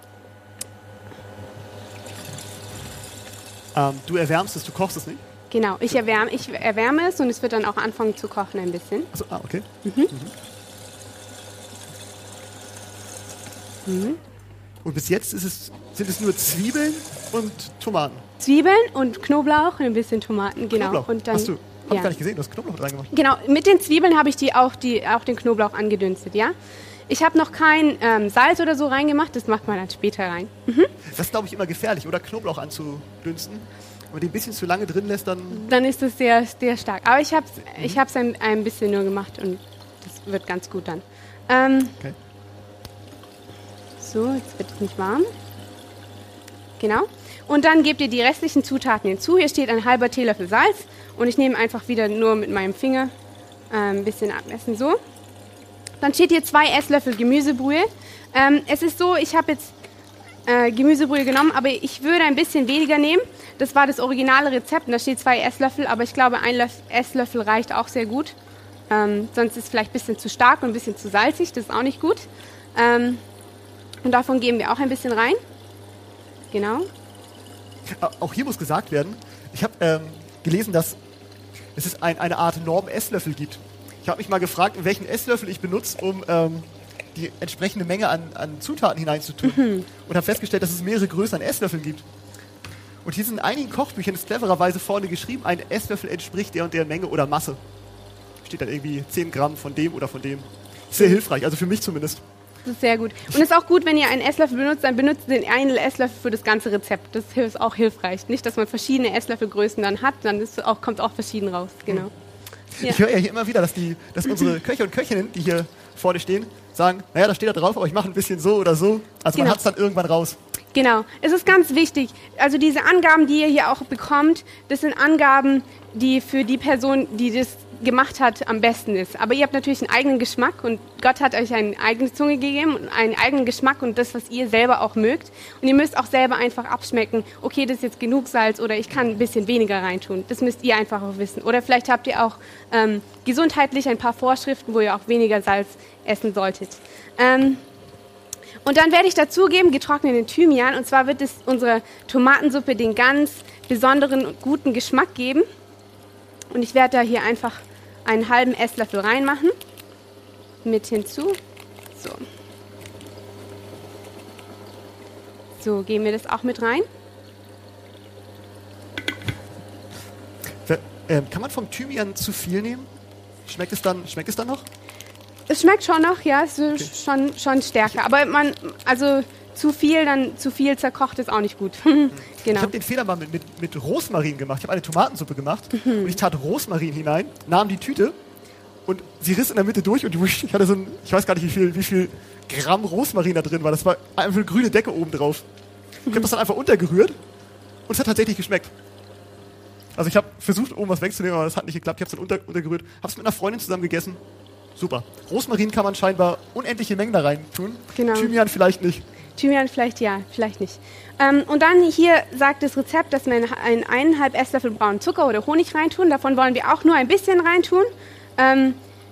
Ähm, du erwärmst es, du kochst es nicht? Genau, ich erwärme, ich erwärme es und es wird dann auch anfangen zu kochen ein bisschen. Achso, ah, okay. Mhm. Mhm. Mhm. Und bis jetzt ist es, sind es nur Zwiebeln und Tomaten? Zwiebeln und Knoblauch und ein bisschen Tomaten, genau. Knoblauch. Und dann, Hast du, hab ja. ich gar nicht gesehen, du hast Knoblauch reingemacht. Genau, mit den Zwiebeln habe ich die auch, die, auch den Knoblauch angedünstet, ja. Ich habe noch kein ähm, Salz oder so reingemacht, das macht man dann später rein. Mhm. Das ist, glaube ich, immer gefährlich, oder? Knoblauch anzudünsten. Wenn man den ein bisschen zu lange drin lässt, dann... Dann ist es sehr, sehr stark. Aber ich habe es ich hab's ein, ein bisschen nur gemacht und das wird ganz gut dann. Ähm, okay. So, jetzt wird es nicht warm. Genau. Und dann gebt ihr die restlichen Zutaten hinzu. Hier steht ein halber Teelöffel Salz und ich nehme einfach wieder nur mit meinem Finger äh, ein bisschen abmessen, so. Dann steht hier zwei Esslöffel Gemüsebrühe. Ähm, es ist so, ich habe jetzt äh, Gemüsebrühe genommen, aber ich würde ein bisschen weniger nehmen. Das war das originale Rezept und da steht zwei Esslöffel, aber ich glaube, ein Löff- Esslöffel reicht auch sehr gut. Ähm, sonst ist es vielleicht ein bisschen zu stark und ein bisschen zu salzig, das ist auch nicht gut. Ähm, und davon geben wir auch ein bisschen rein. Genau. Auch hier muss gesagt werden, ich habe ähm, gelesen, dass es ein, eine Art Norm-Esslöffel gibt. Ich habe mich mal gefragt, welchen Esslöffel ich benutze, um ähm, die entsprechende Menge an, an Zutaten hineinzutun. Mhm. Und habe festgestellt, dass es mehrere Größen an Esslöffeln gibt. Und hier sind in einigen Kochbüchern ist clevererweise vorne geschrieben, ein Esslöffel entspricht der und der Menge oder Masse. Steht dann irgendwie zehn Gramm von dem oder von dem. Sehr hilfreich, also für mich zumindest. Das ist sehr gut. Und es ist auch gut, wenn ihr einen Esslöffel benutzt, dann benutzt den einen Esslöffel für das ganze Rezept. Das ist auch hilfreich. Nicht, dass man verschiedene Esslöffelgrößen dann hat, dann ist auch, kommt auch verschieden raus. Genau. Mhm. Ja. Ich höre ja hier immer wieder, dass, die, dass unsere Köche und Köchinnen, die hier vorne stehen, sagen, naja, da steht da drauf, aber ich mache ein bisschen so oder so. Also genau. Man hat es dann irgendwann raus. Genau, es ist ganz wichtig. Also diese Angaben, die ihr hier auch bekommt, das sind Angaben, die für die Person, die das gemacht hat, am besten ist. Aber ihr habt natürlich einen eigenen Geschmack und Gott hat euch eine eigene Zunge gegeben und einen eigenen Geschmack und das, was ihr selber auch mögt. Und ihr müsst auch selber einfach abschmecken, okay, das ist jetzt genug Salz oder ich kann ein bisschen weniger reintun. Das müsst ihr einfach auch wissen. Oder vielleicht habt ihr auch ähm, gesundheitlich ein paar Vorschriften, wo ihr auch weniger Salz essen solltet. Ähm, und dann werde ich dazugeben getrockneten Thymian und zwar wird es unserer Tomatensuppe den ganz besonderen und guten Geschmack geben. Und ich werde da hier einfach einen halben Esslöffel reinmachen, mit hinzu. So. So, geben wir das auch mit rein. Ähm, kann man vom Thymian zu viel nehmen? Schmeckt es dann, schmeckt es dann noch? Es schmeckt schon noch, ja, es ist Okay. schon, schon stärker. Aber man, also zu viel, dann zu viel zerkocht ist auch nicht gut. Genau. Ich habe den Fehler mal mit, mit, mit Rosmarin gemacht. Ich habe eine Tomatensuppe gemacht mhm. und ich tat Rosmarin hinein, nahm die Tüte und sie riss in der Mitte durch und ich hatte so ein, ich weiß gar nicht, wie viel, wie viel Gramm Rosmarin da drin war. Das war einfach eine grüne Decke oben drauf. Ich habe das dann einfach untergerührt und es hat tatsächlich geschmeckt. Also ich habe versucht, oben was wegzunehmen, aber das hat nicht geklappt. Ich habe es dann unter, untergerührt, habe es mit einer Freundin zusammen gegessen. Super. Rosmarin kann man scheinbar unendliche Mengen da rein tun. Genau. Thymian vielleicht nicht. Thymian vielleicht ja, vielleicht nicht. Ähm, und dann hier sagt das Rezept, dass wir einen eineinhalb Esslöffel braunen Zucker oder Honig reintun. Davon wollen wir auch nur ein bisschen reintun. Ähm,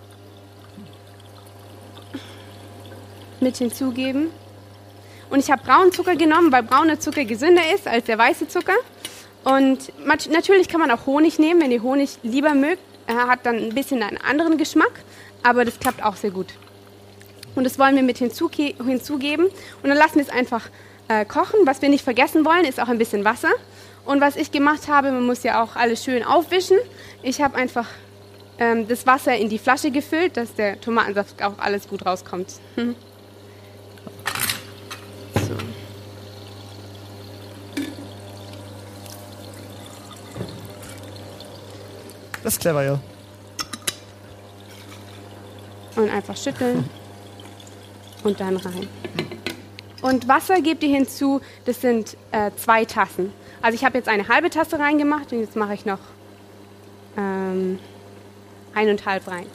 mit hinzugeben. Und ich habe braunen Zucker genommen, weil brauner Zucker gesünder ist als der weiße Zucker. Und natürlich kann man auch Honig nehmen, wenn ihr Honig lieber mögt. Er hat dann ein bisschen einen anderen Geschmack, aber das klappt auch sehr gut. Und das wollen wir mit hinzuge- hinzugeben. Und dann lassen wir es einfach äh, kochen. Was wir nicht vergessen wollen, ist auch ein bisschen Wasser. Und was ich gemacht habe, man muss ja auch alles schön aufwischen. Ich habe einfach ähm, das Wasser in die Flasche gefüllt, dass der Tomatensaft auch alles gut rauskommt. Hm. So. Das ist clever, ja. Und einfach schütteln und dann rein. Und Wasser gebt ihr hinzu, das sind äh, zwei Tassen. Also ich habe jetzt eine halbe Tasse reingemacht und jetzt mache ich noch ähm, eineinhalb rein.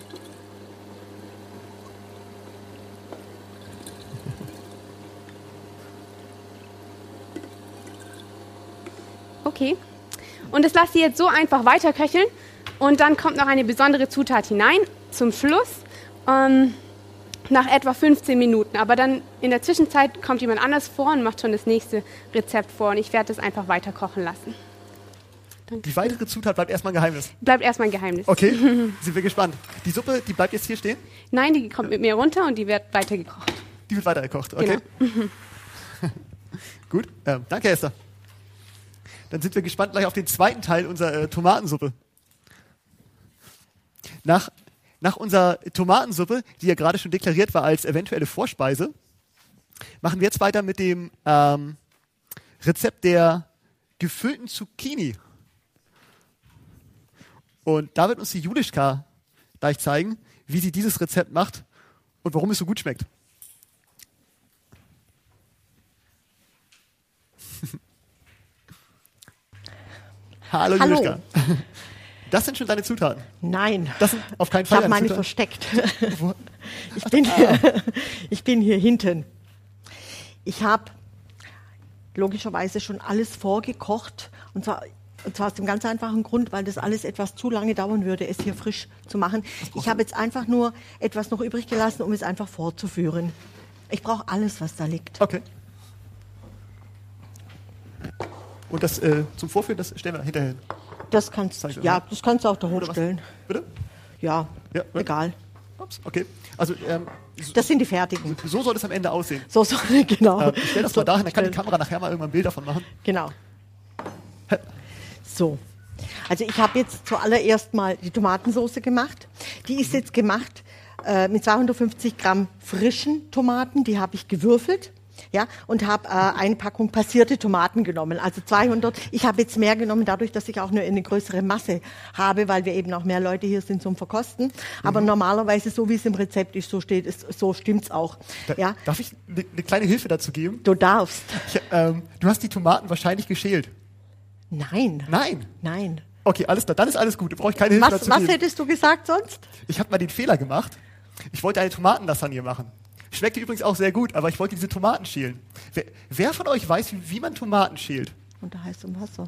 Okay. Und das lasst ihr jetzt so einfach weiter köcheln. Und dann kommt noch eine besondere Zutat hinein, zum Schluss, ähm, nach etwa fünfzehn Minuten. Aber dann in der Zwischenzeit kommt jemand anders vor und macht schon das nächste Rezept vor. Und ich werde das einfach weiter kochen lassen. Danke. Die weitere Zutat bleibt erstmal ein Geheimnis. Bleibt erstmal ein Geheimnis. Okay, sind wir gespannt. Die Suppe, die bleibt jetzt hier stehen? Nein, die kommt mit mir runter und die wird weiter gekocht. Die wird weiter gekocht, okay. Genau. Gut, ähm, danke Esther. Dann sind wir gespannt gleich auf den zweiten Teil unserer äh, Tomatensuppe. Nach, nach unserer Tomatensuppe, die ja gerade schon deklariert war als eventuelle Vorspeise, machen wir jetzt weiter mit dem ähm, Rezept der gefüllten Zucchini. Und da wird uns die Julischka gleich zeigen, wie sie dieses Rezept macht und warum es so gut schmeckt. Hallo, Hallo. Julischka. Das sind schon deine Zutaten? Nein. Das sind auf keinen Ich Fall habe deine meine Zutaten? versteckt. Ich bin, hier, ich bin hier hinten. Ich habe logischerweise schon alles vorgekocht. Und zwar, und zwar aus dem ganz einfachen Grund, weil das alles etwas zu lange dauern würde, es hier frisch zu machen. Ich habe jetzt einfach nur etwas noch übrig gelassen, um es einfach vorzuführen. Ich brauche alles, was da liegt. Okay. Und das äh, zum Vorführen, das stellen wir hinterher hin. Das kannst, Zeig doch ja, mal. das kannst du auch da Oder was? hochstellen. Bitte? Ja, Ja, ja. egal. Ups, okay. Also ähm, so, Das sind die fertigen. so soll es am Ende aussehen. So, so, genau. Ähm, ich stell das mal So, dahin, dann kann die stellen. Kamera nachher mal irgendwann ein Bild davon machen. Genau. So, also ich habe jetzt zuallererst mal die Tomatensauce gemacht. Die ist jetzt gemacht äh, mit zweihundertfünfzig Gramm frischen Tomaten, die habe ich gewürfelt. Ja, und habe äh, eine Packung passierte Tomaten genommen, also zweihundert. Ich habe jetzt mehr genommen, dadurch, dass ich auch eine, eine größere Masse habe, weil wir eben auch mehr Leute hier sind zum Verkosten. Aber mhm. normalerweise, so wie es im Rezept ist, so steht es, so stimmt's auch. Da, Ja, Darf ich eine ne kleine Hilfe dazu geben? du darfst. Ich, ähm, du hast die Tomaten wahrscheinlich geschält. Nein, Nein. nein. Okay, alles klar, dann ist alles gut. Du brauchst keine Hilfe Was, dazu was geben. hättest du gesagt sonst? Ich habe mal den Fehler gemacht. Ich wollte eine Tomatenlasagne machen. Schmeckte übrigens auch sehr gut, aber ich wollte diese Tomaten schälen. Wer, wer von euch weiß, wie, wie man Tomaten schält? Unter heißem Wasser.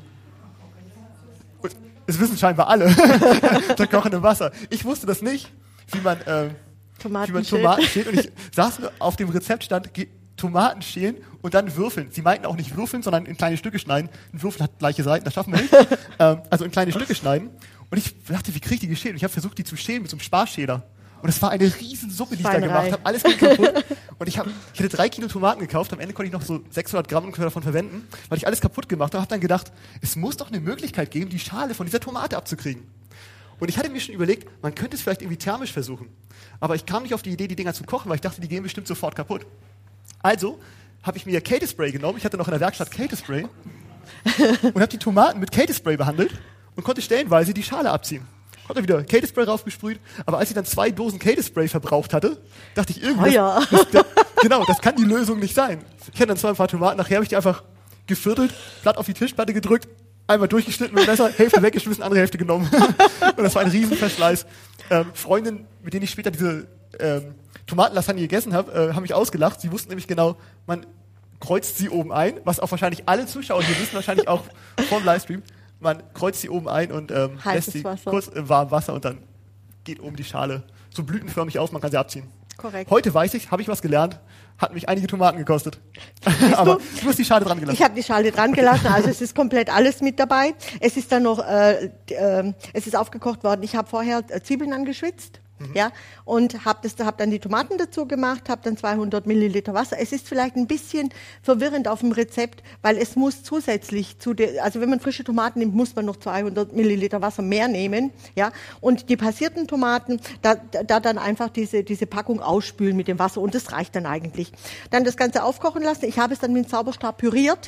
Das wissen scheinbar alle. Da kochendem Wasser. Ich wusste das nicht, wie man, äh, Tomaten wie man schält. Tomaten schält. Und ich saß nur auf dem Rezept stand, ge- Tomaten schälen und dann würfeln. Sie meinten auch nicht würfeln, sondern in kleine Stücke schneiden. Ein Würfel hat gleiche Seiten, das schaffen wir nicht. ähm, also in kleine Stücke schneiden. Und ich dachte, wie kriege ich die geschält? Und ich habe versucht, die zu schälen mit so einem Sparschäler. Und es war eine riesen Suppe, die ich da Schweinerei. gemacht habe. Alles ging kaputt. Und ich, hab, ich hatte drei Kilo Tomaten gekauft. Am Ende konnte ich noch so sechshundert Gramm ungefähr davon verwenden, weil ich alles kaputt gemacht habe. Und habe dann gedacht, es muss doch eine Möglichkeit geben, die Schale von dieser Tomate abzukriegen. Und ich hatte mir schon überlegt, man könnte es vielleicht irgendwie thermisch versuchen. Aber ich kam nicht auf die Idee, die Dinger zu kochen, weil ich dachte, die gehen bestimmt sofort kaputt. Also habe ich mir Kältespray genommen. Ich hatte noch in der Werkstatt Kältespray. Und habe die Tomaten mit Kältespray behandelt und konnte stellenweise die Schale abziehen. Hat er wieder Kältespray raufgesprüht, aber als ich dann zwei Dosen Kältespray verbraucht hatte, dachte ich irgendwie, Feuer. das, das, genau, das kann die Lösung nicht sein. Ich hatte dann zwei ein paar Tomaten, nachher habe ich die einfach geviertelt, platt auf die Tischplatte gedrückt, einmal durchgeschnitten mit dem Messer, Hälfte weggeschmissen, andere Hälfte genommen. Und das war ein Riesenverschleiß. Ähm, Freundinnen, mit denen ich später diese ähm, Tomatenlasagne gegessen habe, äh, haben mich ausgelacht. Sie wussten nämlich genau, man kreuzt sie oben ein, was auch wahrscheinlich alle Zuschauer hier wissen, wahrscheinlich auch vom Livestream. Man kreuzt sie oben ein und ähm, lässt sie Wasser. kurz im warmen Wasser und dann geht oben die Schale so blütenförmig auf, man kann sie abziehen. Korrekt. Heute weiß ich, habe ich was gelernt, hat mich einige Tomaten gekostet. Aber du hast die Schale dran gelassen. Ich habe die Schale dran gelassen, also es ist komplett alles mit dabei. Es ist dann noch, äh, äh, es ist aufgekocht worden. Ich habe vorher äh, Zwiebeln angeschwitzt. Mhm. Ja, und habe hab dann die Tomaten dazu gemacht, habe dann zweihundert Milliliter Wasser. Es ist vielleicht ein bisschen verwirrend auf dem Rezept, weil es muss zusätzlich zu der, also wenn man frische Tomaten nimmt, muss man noch zweihundert Milliliter Wasser mehr nehmen. Ja, und die passierten Tomaten, da, da dann einfach diese, diese Packung ausspülen mit dem Wasser und das reicht dann eigentlich. Dann das Ganze aufkochen lassen. Ich habe es dann mit dem Zauberstab püriert.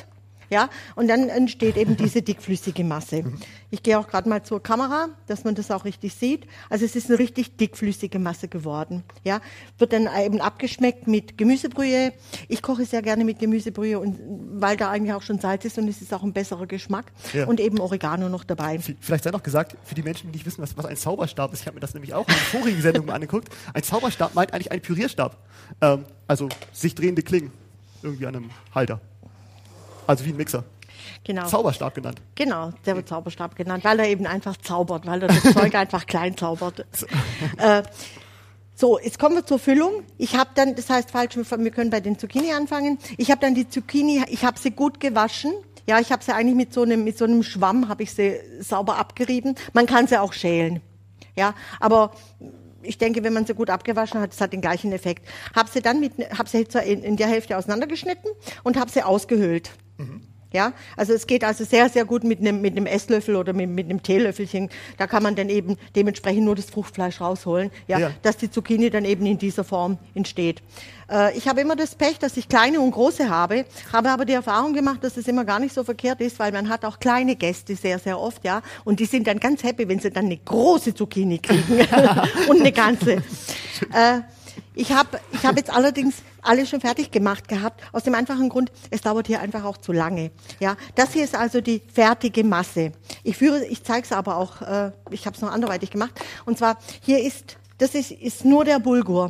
Ja, und dann entsteht eben diese dickflüssige Masse. Ich gehe auch gerade mal zur Kamera, dass man das auch richtig sieht. Also es ist eine richtig dickflüssige Masse geworden. Ja, wird dann eben abgeschmeckt mit Gemüsebrühe. Ich koche sehr gerne mit Gemüsebrühe, und weil da eigentlich auch schon Salz ist und es ist auch ein besserer Geschmack. Ja. Und eben Oregano noch dabei. Vielleicht sei noch gesagt, für die Menschen, die nicht wissen, was, was ein Zauberstab ist, ich habe mir das nämlich auch in den vorigen Sendungen mal angeguckt. Ein Zauberstab meint eigentlich einen Pürierstab. Ähm, also sich drehende Klingen irgendwie an einem Halter. Also wie ein Mixer. Genau. Zauberstab genannt. Genau, der wird Zauberstab genannt, weil er eben einfach zaubert, weil er das Zeug einfach klein zaubert. So. Äh, so, jetzt kommen wir zur Füllung. Ich habe dann, das heißt falsch, wir können bei den Zucchini anfangen. Ich habe dann die Zucchini, ich habe sie gut gewaschen. Ja, ich habe sie eigentlich mit so einem mit so einem Schwamm habe ich sie sauber abgerieben. Man kann sie auch schälen. Ja, aber ich denke, wenn man sie gut abgewaschen hat, das hat den gleichen Effekt. Habe sie dann mit, habe sie in, in der Hälfte auseinandergeschnitten und habe sie ausgehöhlt. Mhm. Ja, also es geht also sehr, sehr gut mit einem, mit einem Esslöffel oder mit, mit einem Teelöffelchen. Da kann man dann eben dementsprechend nur das Fruchtfleisch rausholen, ja, ja. dass die Zucchini dann eben in dieser Form entsteht. Äh, ich habe immer das Pech, dass ich kleine und große habe, habe aber die Erfahrung gemacht, dass es immer gar nicht so verkehrt ist, weil man hat auch kleine Gäste sehr, sehr oft, ja, und die sind dann ganz happy, wenn sie dann eine große Zucchini kriegen und eine ganze. Äh, Ich habe ich hab jetzt allerdings alles schon fertig gemacht gehabt, aus dem einfachen Grund, es dauert hier einfach auch zu lange. Ja, das hier ist also die fertige Masse. Ich führe, ich zeige es aber auch, äh, ich habe es noch anderweitig gemacht. Und zwar, hier ist, das ist, ist nur der Bulgur.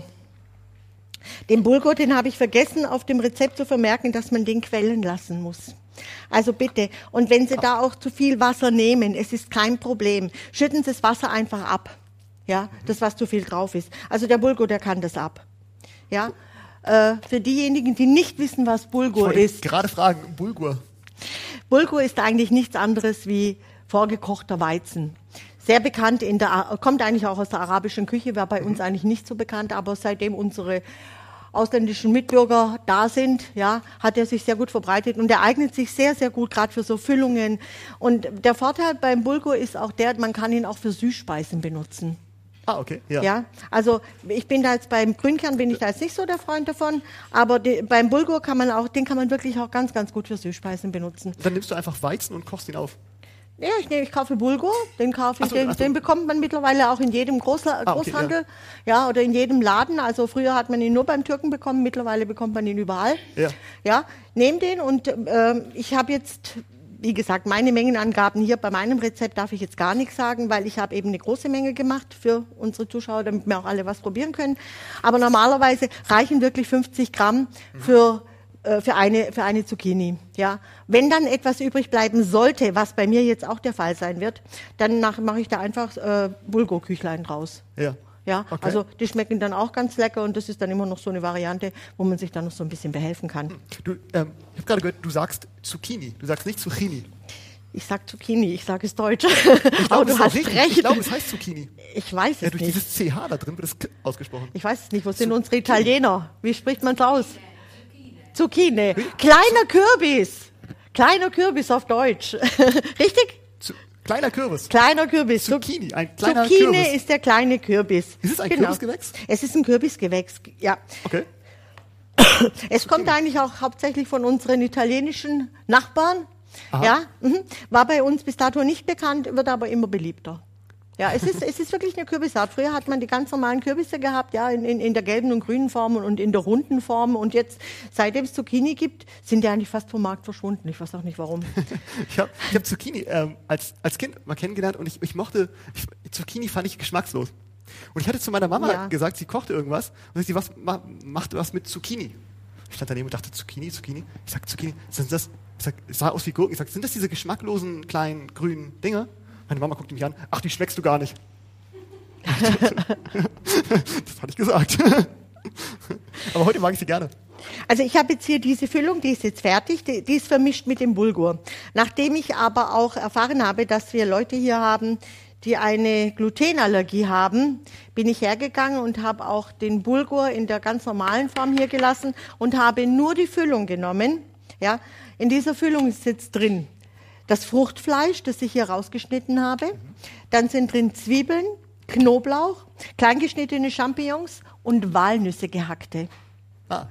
Den Bulgur, den habe ich vergessen, auf dem Rezept zu vermerken, dass man den quellen lassen muss. Also bitte, und wenn Sie da auch zu viel Wasser nehmen, es ist kein Problem, schütten Sie das Wasser einfach ab. Ja, das, was zu viel drauf ist. Also der Bulgur, der kann das ab. Ja, äh, für diejenigen, die nicht wissen, was Bulgur ich ist. Gerade fragen, Bulgur. Bulgur ist eigentlich nichts anderes wie vorgekochter Weizen. Sehr bekannt in der, kommt eigentlich auch aus der arabischen Küche, war bei mhm. uns eigentlich nicht so bekannt, aber seitdem unsere ausländischen Mitbürger da sind, ja, hat er sich sehr gut verbreitet und er eignet sich sehr, sehr gut, gerade für so Füllungen. Und der Vorteil beim Bulgur ist auch der, man kann ihn auch für Süßspeisen benutzen. Ah, okay, ja. Ja, also ich bin da jetzt beim Grünkern bin ich da jetzt nicht so der Freund davon, aber die, beim Bulgur kann man auch, den kann man wirklich auch ganz, ganz gut für Süßspeisen benutzen. Dann nimmst du einfach Weizen und kochst ihn auf. Ja, ich, nehme, ich kaufe Bulgur, den kaufe ich, so, den, so. den bekommt man mittlerweile auch in jedem Großla- ah, okay, Großhandel, ja. ja, oder in jedem Laden. Also früher hat man ihn nur beim Türken bekommen, mittlerweile bekommt man ihn überall. Ja, ja nehme den und äh, ich habe jetzt, wie gesagt, meine Mengenangaben hier bei meinem Rezept darf ich jetzt gar nichts sagen, weil ich habe eben eine große Menge gemacht für unsere Zuschauer, damit wir auch alle was probieren können. Aber normalerweise reichen wirklich fünfzig Gramm für für eine, für eine Zucchini, ja. Wenn dann etwas übrig bleiben sollte, was bei mir jetzt auch der Fall sein wird, dann mache ich da einfach äh, Bulgurküchlein draus. Ja. Ja, okay. Also die schmecken dann auch ganz lecker und das ist dann immer noch so eine Variante, wo man sich dann noch so ein bisschen behelfen kann. Du, ähm, ich habe gerade gehört, du sagst Zucchini, du sagst nicht Zucchini. Ich sag Zucchini, ich sage es Deutsch. Ich Aber glaub, du hast richtig. recht. Ich glaube, es heißt Zucchini. Ich weiß es ja, durch nicht. dieses C H da drin wird es ausgesprochen. Ich weiß es nicht. Wo sind unsere Italiener? Wie spricht man es aus? Zucchini. Kleiner Kürbis. Kleiner Kürbis auf Deutsch. Richtig? Zu, kleiner Kürbis. Kleiner Kürbis. Zucchini, ein kleiner Zucchini Kürbis. ist der kleine Kürbis. Ist es ein genau. Kürbisgewächs? Es ist ein Kürbisgewächs, ja. Okay. Es Zucchini. Kommt eigentlich auch hauptsächlich von unseren italienischen Nachbarn. Aha. Ja, mhm. War bei uns bis dato nicht bekannt, wird aber immer beliebter. Ja, es ist, es ist wirklich eine Kürbisart. Früher hat man die ganz normalen Kürbisse gehabt, ja, in, in, in der gelben und grünen Form und in der runden Form. Und jetzt, seitdem es Zucchini gibt, sind die eigentlich fast vom Markt verschwunden. Ich weiß auch nicht, warum. ich habe ich hab Zucchini ähm, als, als Kind mal kennengelernt und ich, ich mochte, ich, Zucchini fand ich geschmackslos. Und ich hatte zu meiner Mama Ja. gesagt, sie kochte irgendwas und sie was ma, macht was mit Zucchini. Ich stand daneben und dachte, Zucchini, Zucchini. Ich sag, Zucchini, sind das, ich sag, es sah aus wie Gurken. Ich sag, sind das diese geschmacklosen, kleinen, grünen Dinge? Meine Mama guckt mich an. Ach, die schmeckst du gar nicht. Das hatte ich gesagt. Aber heute mag ich sie gerne. Also ich habe jetzt hier diese Füllung, die ist jetzt fertig, die, die ist vermischt mit dem Bulgur. Nachdem ich aber auch erfahren habe, dass wir Leute hier haben, die eine Glutenallergie haben, bin ich hergegangen und habe auch den Bulgur in der ganz normalen Form hier gelassen und habe nur die Füllung genommen. Ja, in dieser Füllung ist jetzt drin das Fruchtfleisch, das ich hier rausgeschnitten habe. Dann sind drin Zwiebeln, Knoblauch, kleingeschnittene Champignons und Walnüsse gehackte. Ah, ja.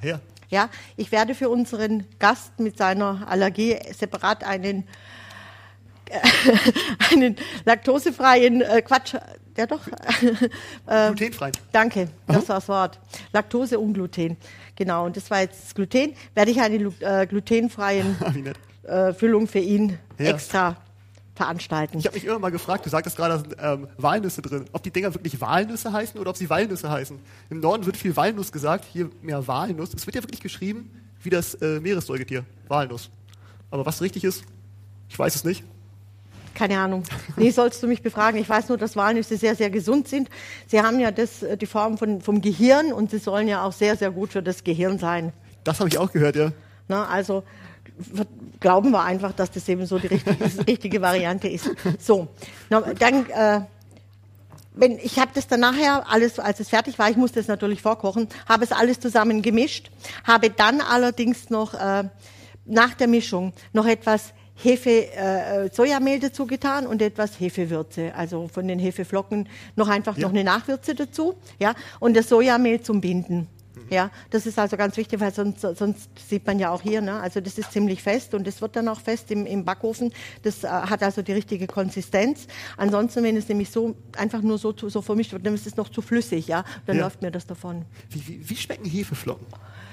Ja, ich werde für unseren Gast mit seiner Allergie separat einen, äh, einen laktosefreien, äh, Quatsch, ja doch. äh, Glutenfrei. Danke, das war das Wort. Laktose und Gluten. Genau, und das war jetzt das Gluten. Werde ich eine äh, glutenfreien Wie nett. äh, Füllung für ihn Ja. extra veranstalten. Ich habe mich immer mal gefragt, du sagtest gerade, da sind ähm, Walnüsse drin, ob die Dinger wirklich Walnüsse heißen oder ob sie Walnüsse heißen. Im Norden wird viel Walnuss gesagt, hier mehr Walnuss. Es wird ja wirklich geschrieben wie das äh, Meeressäugetier, Walnuss. Aber was richtig ist, ich weiß es nicht. Keine Ahnung. Nee, sollst du mich befragen. Ich weiß nur, dass Walnüsse sehr, sehr gesund sind. Sie haben ja das, äh, die Form von, vom Gehirn und sie sollen ja auch sehr, sehr gut für das Gehirn sein. Das habe ich auch gehört, ja. Na, also w- glauben wir einfach, dass das eben so die richtige, die richtige Variante ist. So, na, dann, äh, wenn, ich habe das dann nachher alles, als es fertig war, ich musste es natürlich vorkochen, habe es alles zusammen gemischt, habe dann allerdings noch äh, nach der Mischung noch etwas Hefe, äh, Sojamehl dazu getan und etwas Hefewürze, also von den Hefeflocken noch einfach Ja. noch eine Nachwürze dazu, ja, und das Sojamehl zum Binden. Ja, das ist also ganz wichtig, weil sonst, sonst sieht man ja auch hier, ne? Also das ist ziemlich fest und das wird dann auch fest im, im Backofen. Das äh, hat also die richtige Konsistenz. Ansonsten, wenn es nämlich so einfach nur so, so vermischt wird, dann ist es noch zu flüssig, ja, dann Ja. läuft mir das davon. Wie, wie, wie schmecken Hefeflocken?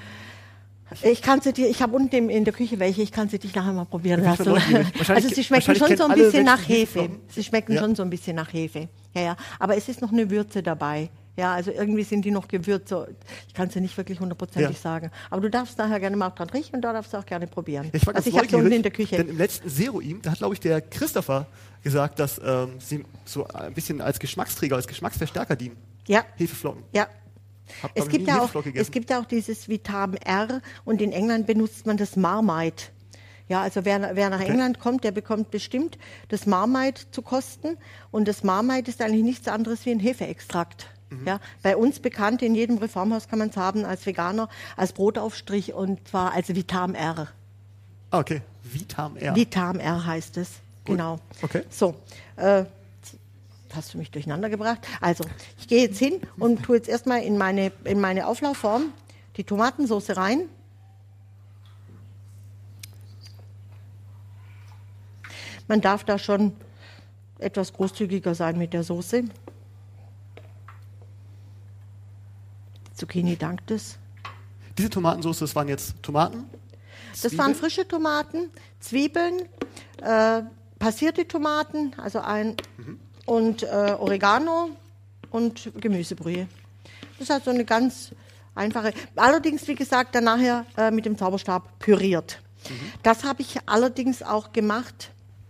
Ich kann sie dir, ich habe unten im, in der Küche welche, ich kann sie dich nachher mal probieren Ich bin lassen. neugierig. Wahrscheinlich- Also sie schmecken wahrscheinlich schon so ein kennen alle bisschen nach Menschen Hefe. Hefeflocken. Sie schmecken Ja. schon so ein bisschen nach Hefe. Ja, ja. Aber es ist noch eine Würze dabei. Ja, also irgendwie sind die noch gewürzt. So. Ich kann es dir nicht wirklich hundertprozentig Ja. sagen. Aber du darfst nachher gerne mal dran riechen und da darfst du auch gerne probieren. Ja, ich war ganz also ich habe sie neugierig, unten in der Küche. denn im letzten Seroim, da hat, glaube ich, der Christopher gesagt, dass ähm, sie so ein bisschen als Geschmacksträger, als Geschmacksverstärker dienen. Ja, Hefeflocken. ja. Hab, Es glaub ich, gibt, nie ja auch, Hefeflocke gegessen. es gibt ja auch dieses Vitamin R und in England benutzt man das Marmite. Ja, also wer, wer nach Okay. England kommt, der bekommt bestimmt das Marmite zu kosten. Und das Marmite ist eigentlich nichts anderes wie ein Hefeextrakt. Mhm. Ja, bei uns bekannt, in jedem Reformhaus kann man es haben als Veganer, als Brotaufstrich und zwar als Vitamin R. Ah, okay. Vitamin R. Vitamin R heißt es. Gut. Genau. Okay. So, äh, hast du mich durcheinander gebracht. Also, ich gehe jetzt hin und tue jetzt erstmal in meine, in meine Auflaufform die Tomatensauce rein. Man darf da schon etwas großzügiger sein mit der Soße. Die Zucchini dankt es. Diese Tomatensauce, das waren jetzt Tomaten? Das waren frische Tomaten, Zwiebeln, äh, passierte Tomaten, also ein und äh, Oregano und Gemüsebrühe. Das ist also eine ganz einfache. Allerdings, wie gesagt, dann nachher äh, mit dem Zauberstab püriert. Das habe ich allerdings auch gemacht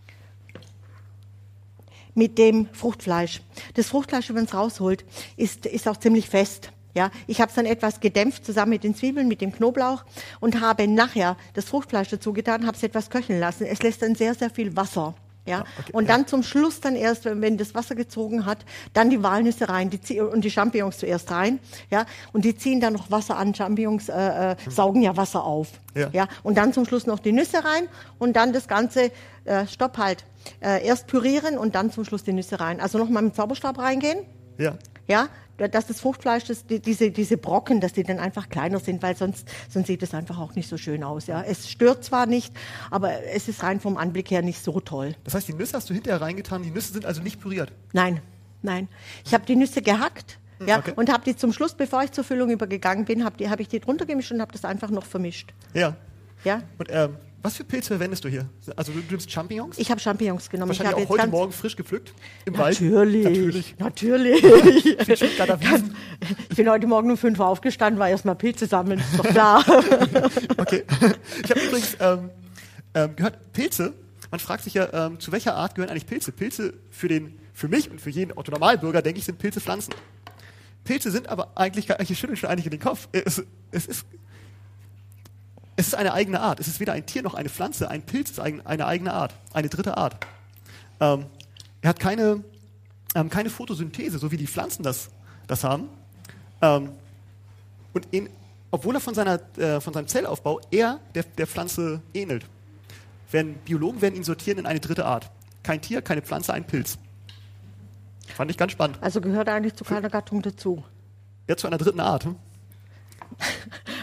mit dem Fruchtfleisch. Das Fruchtfleisch, wenn man es rausholt, ist, ist auch ziemlich fest. Ja, ich habe es dann etwas gedämpft zusammen mit den Zwiebeln, mit dem Knoblauch und habe nachher das Fruchtfleisch dazu getan, habe es etwas köcheln lassen. Es lässt dann sehr, sehr viel Wasser. Ja, Ah, okay, und ja. dann zum Schluss dann erst, wenn, wenn das Wasser gezogen hat, dann die Walnüsse rein die, zie- und die Champignons zuerst rein. Ja, und die ziehen dann noch Wasser an. Champignons äh, äh, saugen ja Wasser auf. Ja. Ja, und dann zum Schluss noch die Nüsse rein und dann das Ganze, äh, stopp halt, äh, erst pürieren und dann zum Schluss die Nüsse rein. Also nochmal mit Zauberstab reingehen. Ja. Ja, dass das Fruchtfleisch, das, die, diese, diese Brocken, dass die dann einfach kleiner sind, weil sonst, sonst sieht es einfach auch nicht so schön aus. Ja. Es stört zwar nicht, aber es ist rein vom Anblick her nicht so toll. Das heißt, die Nüsse hast du hinterher reingetan, die Nüsse sind also nicht püriert. Nein, nein. Ich habe die Nüsse gehackt, ja, okay. und habe die zum Schluss, bevor ich zur Füllung übergegangen bin, habe hab ich die drunter gemischt und habe das einfach noch vermischt. Ja. Ja. Und ähm, was für Pilze verwendest du hier? Also du nimmst Champignons? Ich habe Champignons genommen. Ich Wahrscheinlich habe auch heute ganz- Morgen frisch gepflückt? Im Natürlich, Wald? natürlich. Natürlich. Stuttgarter Wiesen. Ich bin heute Morgen um fünf Uhr aufgestanden, war erstmal Pilze sammeln, ist doch klar. Okay. Ich habe übrigens ähm, ähm, gehört, Pilze, man fragt sich ja, ähm, zu welcher Art gehören eigentlich Pilze? Pilze für, den, für mich und für jeden Otto-Normalbürger, denke ich, sind Pilze Pflanzen. Pilze sind aber eigentlich, eigentlich schütteln schon eigentlich in den Kopf. Es, es, ist, es ist eine eigene Art. Es ist weder ein Tier noch eine Pflanze. Ein Pilz ist ein, eine eigene Art, eine dritte Art. Ähm, er hat keine, ähm, keine Photosynthese, so wie die Pflanzen das, das haben. Ähm, und in, obwohl er von, seiner, äh, von seinem Zellaufbau eher der, der Pflanze ähnelt. Werden, Biologen werden ihn sortieren in eine dritte Art. Kein Tier, keine Pflanze, ein Pilz. Fand ich ganz spannend. Also gehört eigentlich zu keiner Gattung dazu. Ja, zu einer dritten Art. Hm?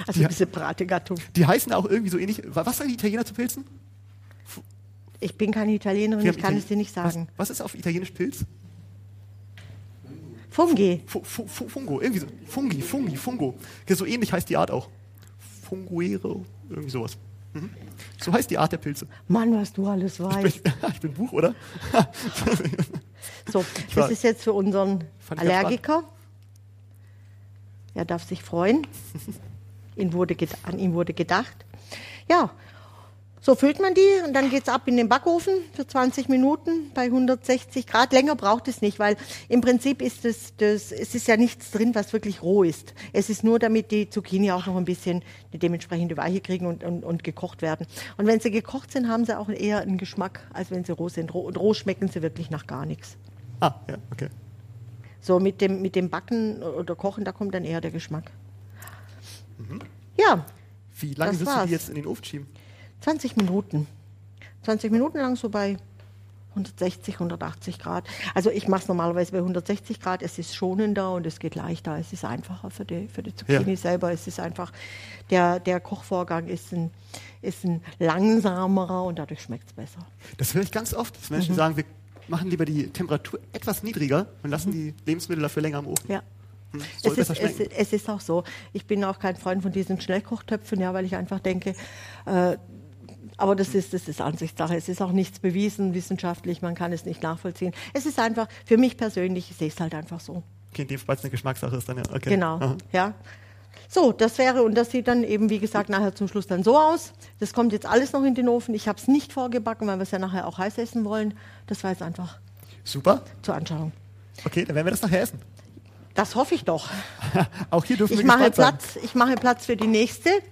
Also eine separate Gattung. Die heißen auch irgendwie so ähnlich. Was sagen die Italiener zu Pilzen? Ich bin keine Italienerin, Wir ich haben kann Itali- es dir nicht sagen. Was, was ist auf Italienisch Pilz? Fungi. Fu, fu, fu, Fungo, irgendwie so. Fungi, Fungi, Fungo. So ähnlich heißt die Art auch. Funguero, irgendwie sowas. Mhm. So heißt die Art der Pilze. Mann, was du alles Ich weißt. bin, ich bin Buch, oder? So, Ich war- das ist jetzt für unseren Fand ich ganz Allergiker. Er darf sich freuen. Ihn wurde ged- an ihn wurde gedacht. Ja, so füllt man die und dann geht's ab in den Backofen für zwanzig Minuten bei hundertsechzig Grad. Länger braucht es nicht, weil im Prinzip ist es, das, es ist ja nichts drin, was wirklich roh ist. Es ist nur, damit die Zucchini auch noch ein bisschen die dementsprechende Weiche kriegen und, und, und gekocht werden. Und wenn sie gekocht sind, haben sie auch eher einen Geschmack, als wenn sie roh sind. Roh, und roh schmecken sie wirklich nach gar nichts. Ah, ja, okay. So mit dem, mit dem Backen oder Kochen, da kommt dann eher der Geschmack. Ja, Wie lange Das wirst du war's. die jetzt in den Ofen schieben? zwanzig Minuten. zwanzig Minuten lang so bei hundertsechzig, hundertachtzig Grad. Also ich mache es normalerweise bei hundertsechzig Grad. Es ist schonender und es geht leichter. Es ist einfacher für die, für die Zucchini Ja. selber. Es ist einfach, der, der Kochvorgang ist ein, ist ein langsamerer und dadurch schmeckt es besser. Das höre ich ganz oft, dass Mhm. Menschen sagen, wir machen lieber die Temperatur etwas niedriger und lassen die Lebensmittel dafür länger im Ofen. Ja. Hm, Es soll ist, besser es, schmecken. es ist auch so. Ich bin auch kein Freund von diesen Schnellkochtöpfen, ja, weil ich einfach denke, äh, aber das ist, das ist Ansichtssache. Es ist auch nichts bewiesen wissenschaftlich, man kann es nicht nachvollziehen. Es ist einfach, für mich persönlich, ich sehe es halt einfach so. Okay, in dem Fall, weil es eine Geschmackssache ist, dann ja. Okay. Genau, Aha. ja. So, das wäre, und das sieht dann eben, wie gesagt, nachher zum Schluss dann so aus. Das kommt jetzt alles noch in den Ofen. Ich habe es nicht vorgebacken, weil wir es ja nachher auch heiß essen wollen. Das war jetzt einfach Super. zur Anschauung. Okay, dann werden wir das nachher essen. Das hoffe ich doch. Auch hier dürfen Ich wir mache gespannt Platz, ich mache Platz für die nächste. sein.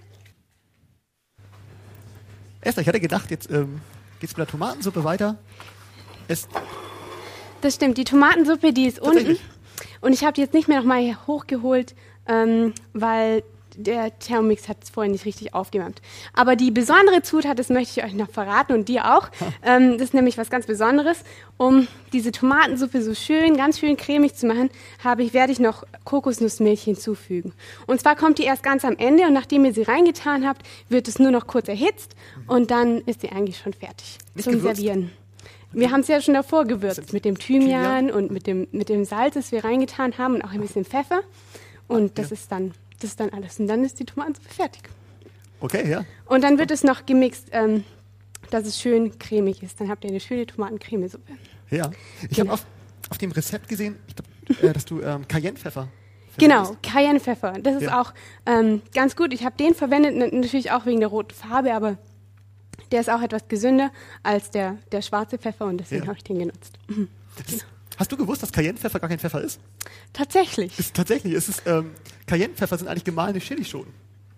Esther, ich hatte gedacht, jetzt ähm, geht es mit der Tomatensuppe weiter. Es, Das stimmt, die Tomatensuppe, die ist unten. Tatsächlich? Und ich habe die jetzt nicht mehr nochmal hochgeholt, ähm, weil der Thermomix hat es vorhin nicht richtig aufgewärmt. Aber die besondere Zutat, das möchte ich euch noch verraten und dir auch. Ähm, das ist nämlich was ganz Besonderes. Um diese Tomatensuppe so schön, ganz schön cremig zu machen, habe ich, werde ich noch Kokosnussmilch hinzufügen. Und zwar kommt die erst ganz am Ende und nachdem ihr sie reingetan habt, wird es nur noch kurz erhitzt und dann ist sie eigentlich schon fertig Nicht zum gewürzt? Servieren. Wir haben es ja schon davor gewürzt mit dem Thymian, Thymian? und mit dem, mit dem Salz, das wir reingetan haben und auch ein bisschen Pfeffer. Und das ja. ist dann, das ist dann alles. Und dann ist die Tomatensuppe fertig. okay, ja. Und dann wird es noch gemixt, ähm, dass es schön cremig ist. Dann habt ihr eine schöne Tomatencremesuppe. ja. Ich Genau. habe auf, auf dem Rezept gesehen, ich glaub, äh, dass du ähm, Cayennepfeffer Genau, verwendest. Cayennepfeffer. Das ist Ja. auch ähm, ganz gut. Ich habe den verwendet, n- natürlich auch wegen der roten Farbe, aber der ist auch etwas gesünder als der, der schwarze Pfeffer und deswegen Ja. habe ich den genutzt. Das, hast du gewusst, dass Cayennepfeffer gar kein Pfeffer ist? Tatsächlich. Ist tatsächlich, es ist, ähm, Cayennepfeffer sind eigentlich gemahlene Chilischoten.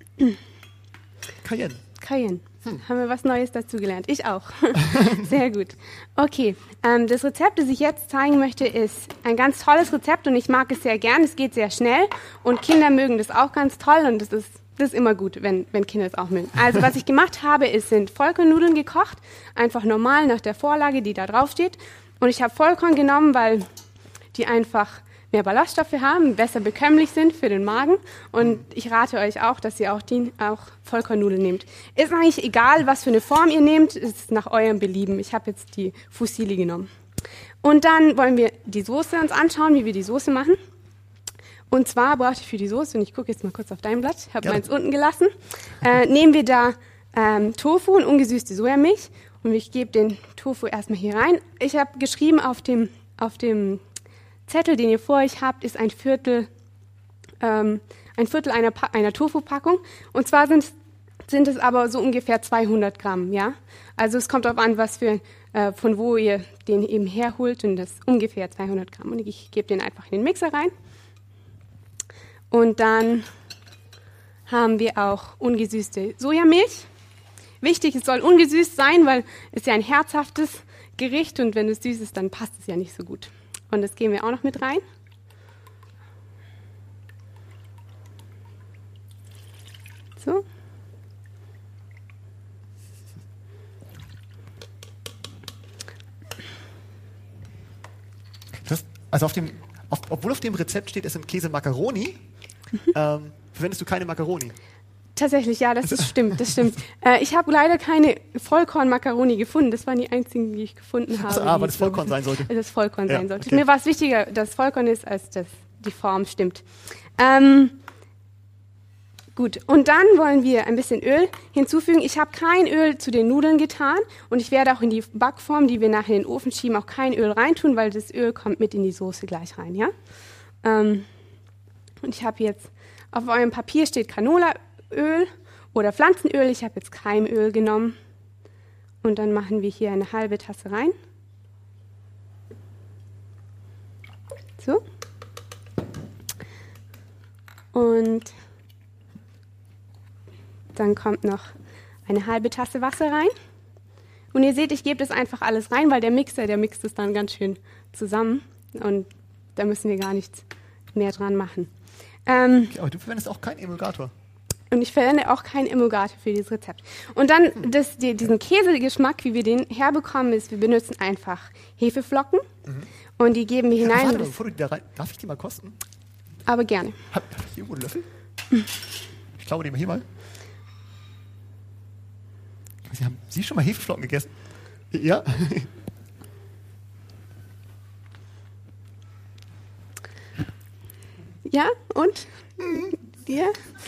Cayenne. Cayenne. Hm. Haben wir was Neues dazu gelernt? Ich auch. Sehr gut. Okay, ähm, das Rezept, das ich jetzt zeigen möchte, ist ein ganz tolles Rezept und ich mag es sehr gern. Es geht sehr schnell und Kinder mögen das auch ganz toll und das ist, das ist immer gut, wenn, wenn Kinder es auch mögen. Also was ich gemacht habe, ist, sind Vollkornnudeln gekocht, einfach normal nach der Vorlage, die da drauf steht. Und ich habe Vollkorn genommen, weil die einfach mehr Ballaststoffe haben, besser bekömmlich sind für den Magen. Und ich rate euch auch, dass ihr auch, die, auch Vollkornnudeln nehmt. Ist eigentlich egal, was für eine Form ihr nehmt, ist nach eurem Belieben. Ich habe jetzt die Fusilli genommen. Und dann wollen wir die Soße uns anschauen, wie wir die Soße machen. Und zwar brauche ich für die Soße, und ich gucke jetzt mal kurz auf dein Blatt, ich habe Ja. meins unten gelassen, äh, nehmen wir da ähm, Tofu und ungesüßte Sojamilch. Und ich gebe den Tofu erstmal hier rein. Ich habe geschrieben auf dem, auf dem Zettel, den ihr vor euch habt, ist ein Viertel, ähm, ein Viertel einer, Pa- einer Tofu-Packung. Und zwar sind, sind es aber so ungefähr zweihundert Gramm, ja. Also es kommt darauf an, was für, äh, von wo ihr den eben herholt, und das ist ungefähr zweihundert Gramm. Und ich gebe den einfach in den Mixer rein. Und dann haben wir auch ungesüßte Sojamilch. Wichtig, es soll ungesüßt sein, weil es ja ein herzhaftes Gericht und wenn es süß ist, dann passt es ja nicht so gut. Und das geben wir auch noch mit rein. So. Das, also auf dem, auf, obwohl auf dem Rezept steht, es sind Käse Macaroni, ähm, verwendest du keine Macaroni. tatsächlich, ja, das ist, stimmt, das stimmt. Äh, ich habe leider keine Vollkorn-Macaroni gefunden. Das waren die einzigen, die ich gefunden habe. Also, ah, weil die das Vollkorn sein sollte. Das Vollkorn Ja, sein sollte. okay. Mir war es wichtiger, dass Vollkorn ist, als dass die Form stimmt. Ähm, gut, und dann wollen wir ein bisschen Öl hinzufügen. Ich habe kein Öl zu den Nudeln getan und ich werde auch in die Backform, die wir nachher in den Ofen schieben, auch kein Öl reintun, weil das Öl kommt mit in die Soße gleich rein, ja? Ähm, und ich habe jetzt, auf eurem Papier steht Canolaöl oder Pflanzenöl. Ich habe jetzt Keimöl genommen. Und dann machen wir hier eine halbe Tasse rein. So. Und dann kommt noch eine halbe Tasse Wasser rein. Und ihr seht, ich gebe das einfach alles rein, weil der Mixer, der mixt es dann ganz schön zusammen. Und da müssen wir gar nichts mehr dran machen. Ähm, Okay, aber du verwendest auch keinen Emulgator. und ich verwende auch keinen Emulgator für dieses Rezept. Und dann das, die, diesen Käsegeschmack, wie wir den herbekommen, ist, wir benutzen einfach Hefeflocken und die geben wir Ja, hinein. warte mal, Das, bevor du die da rein, darf ich die mal kosten? aber gerne. Hab, hab ich hier irgendwo einen Löffel? Ich glaube, den mal hier mal. Ich weiß nicht, haben Sie schon mal Hefeflocken gegessen? Ja. Ja, und? Dir?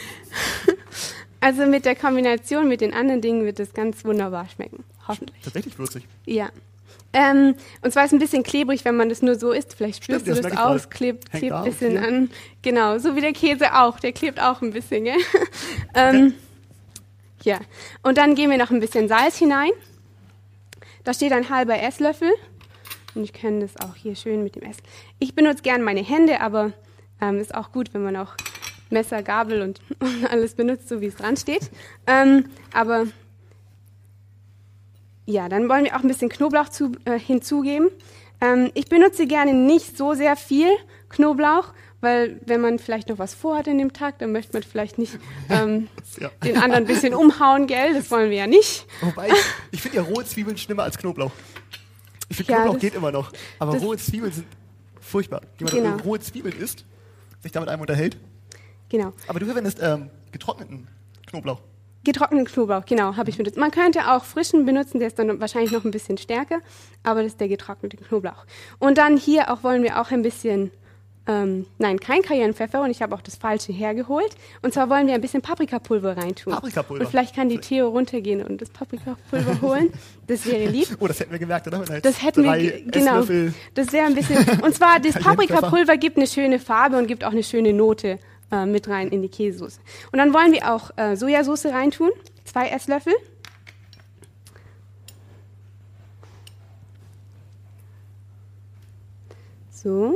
Also mit der Kombination mit den anderen Dingen wird es ganz wunderbar schmecken. Hoffentlich. Tatsächlich würzig. Ja. Ähm, und zwar ist es ein bisschen klebrig, wenn man das nur so isst. Vielleicht spürst Stimmt, du das das merke ich aus, gerade. klebt, Hängt klebt da ein bisschen auf, hier. an. Genau, so wie der Käse auch. Der klebt auch ein bisschen, gell? ähm, ja. Und dann geben wir noch ein bisschen Salz hinein. Da steht ein halber Esslöffel. Und ich kenne das auch hier schön mit dem Ess. Ich benutze gern meine Hände, aber ähm, ist auch gut, wenn man auch Messer, Gabel und, und alles benutzt, so wie es dran steht. Ähm, aber ja, dann wollen wir auch ein bisschen Knoblauch zu, äh, hinzugeben. Ähm, ich benutze gerne nicht so sehr viel Knoblauch, weil wenn man vielleicht noch was vorhat in dem Tag, dann möchte man vielleicht nicht ähm, Ja. den anderen ein bisschen umhauen, gell? Das wollen wir ja nicht. Wobei, ich, ich finde ja rohe Zwiebeln schlimmer als Knoblauch. Ich finde, Ja, Knoblauch das- geht immer noch. Aber das- rohe Zwiebeln sind furchtbar. Jemand, Genau. der rohe Zwiebeln isst, sich damit einem unterhält. Genau. Aber du verwendest ähm, getrockneten Knoblauch. Getrockneten Knoblauch, genau, habe ich benutzt. Man könnte auch frischen benutzen, der ist dann wahrscheinlich noch ein bisschen stärker, aber das ist der getrocknete Knoblauch. Und dann hier auch wollen wir auch ein bisschen, ähm, nein, kein Cayennepfeffer und ich habe auch das falsche hergeholt. Und zwar wollen wir ein bisschen Paprikapulver reintun. Paprikapulver. Und vielleicht kann die Theo runtergehen und das Paprikapulver holen. Das wäre lieb. Oh, das hätten wir gemerkt, oder? Wenn da jetzt Das hätten wir, drei ge- genau, Esslöffel das wäre ein bisschen, und zwar das Cayennepfeffer. Paprikapulver gibt eine schöne Farbe und gibt auch eine schöne Note äh, mit rein in die Käsesoße. Und dann wollen wir auch äh, Sojasauce reintun, zwei Esslöffel. So,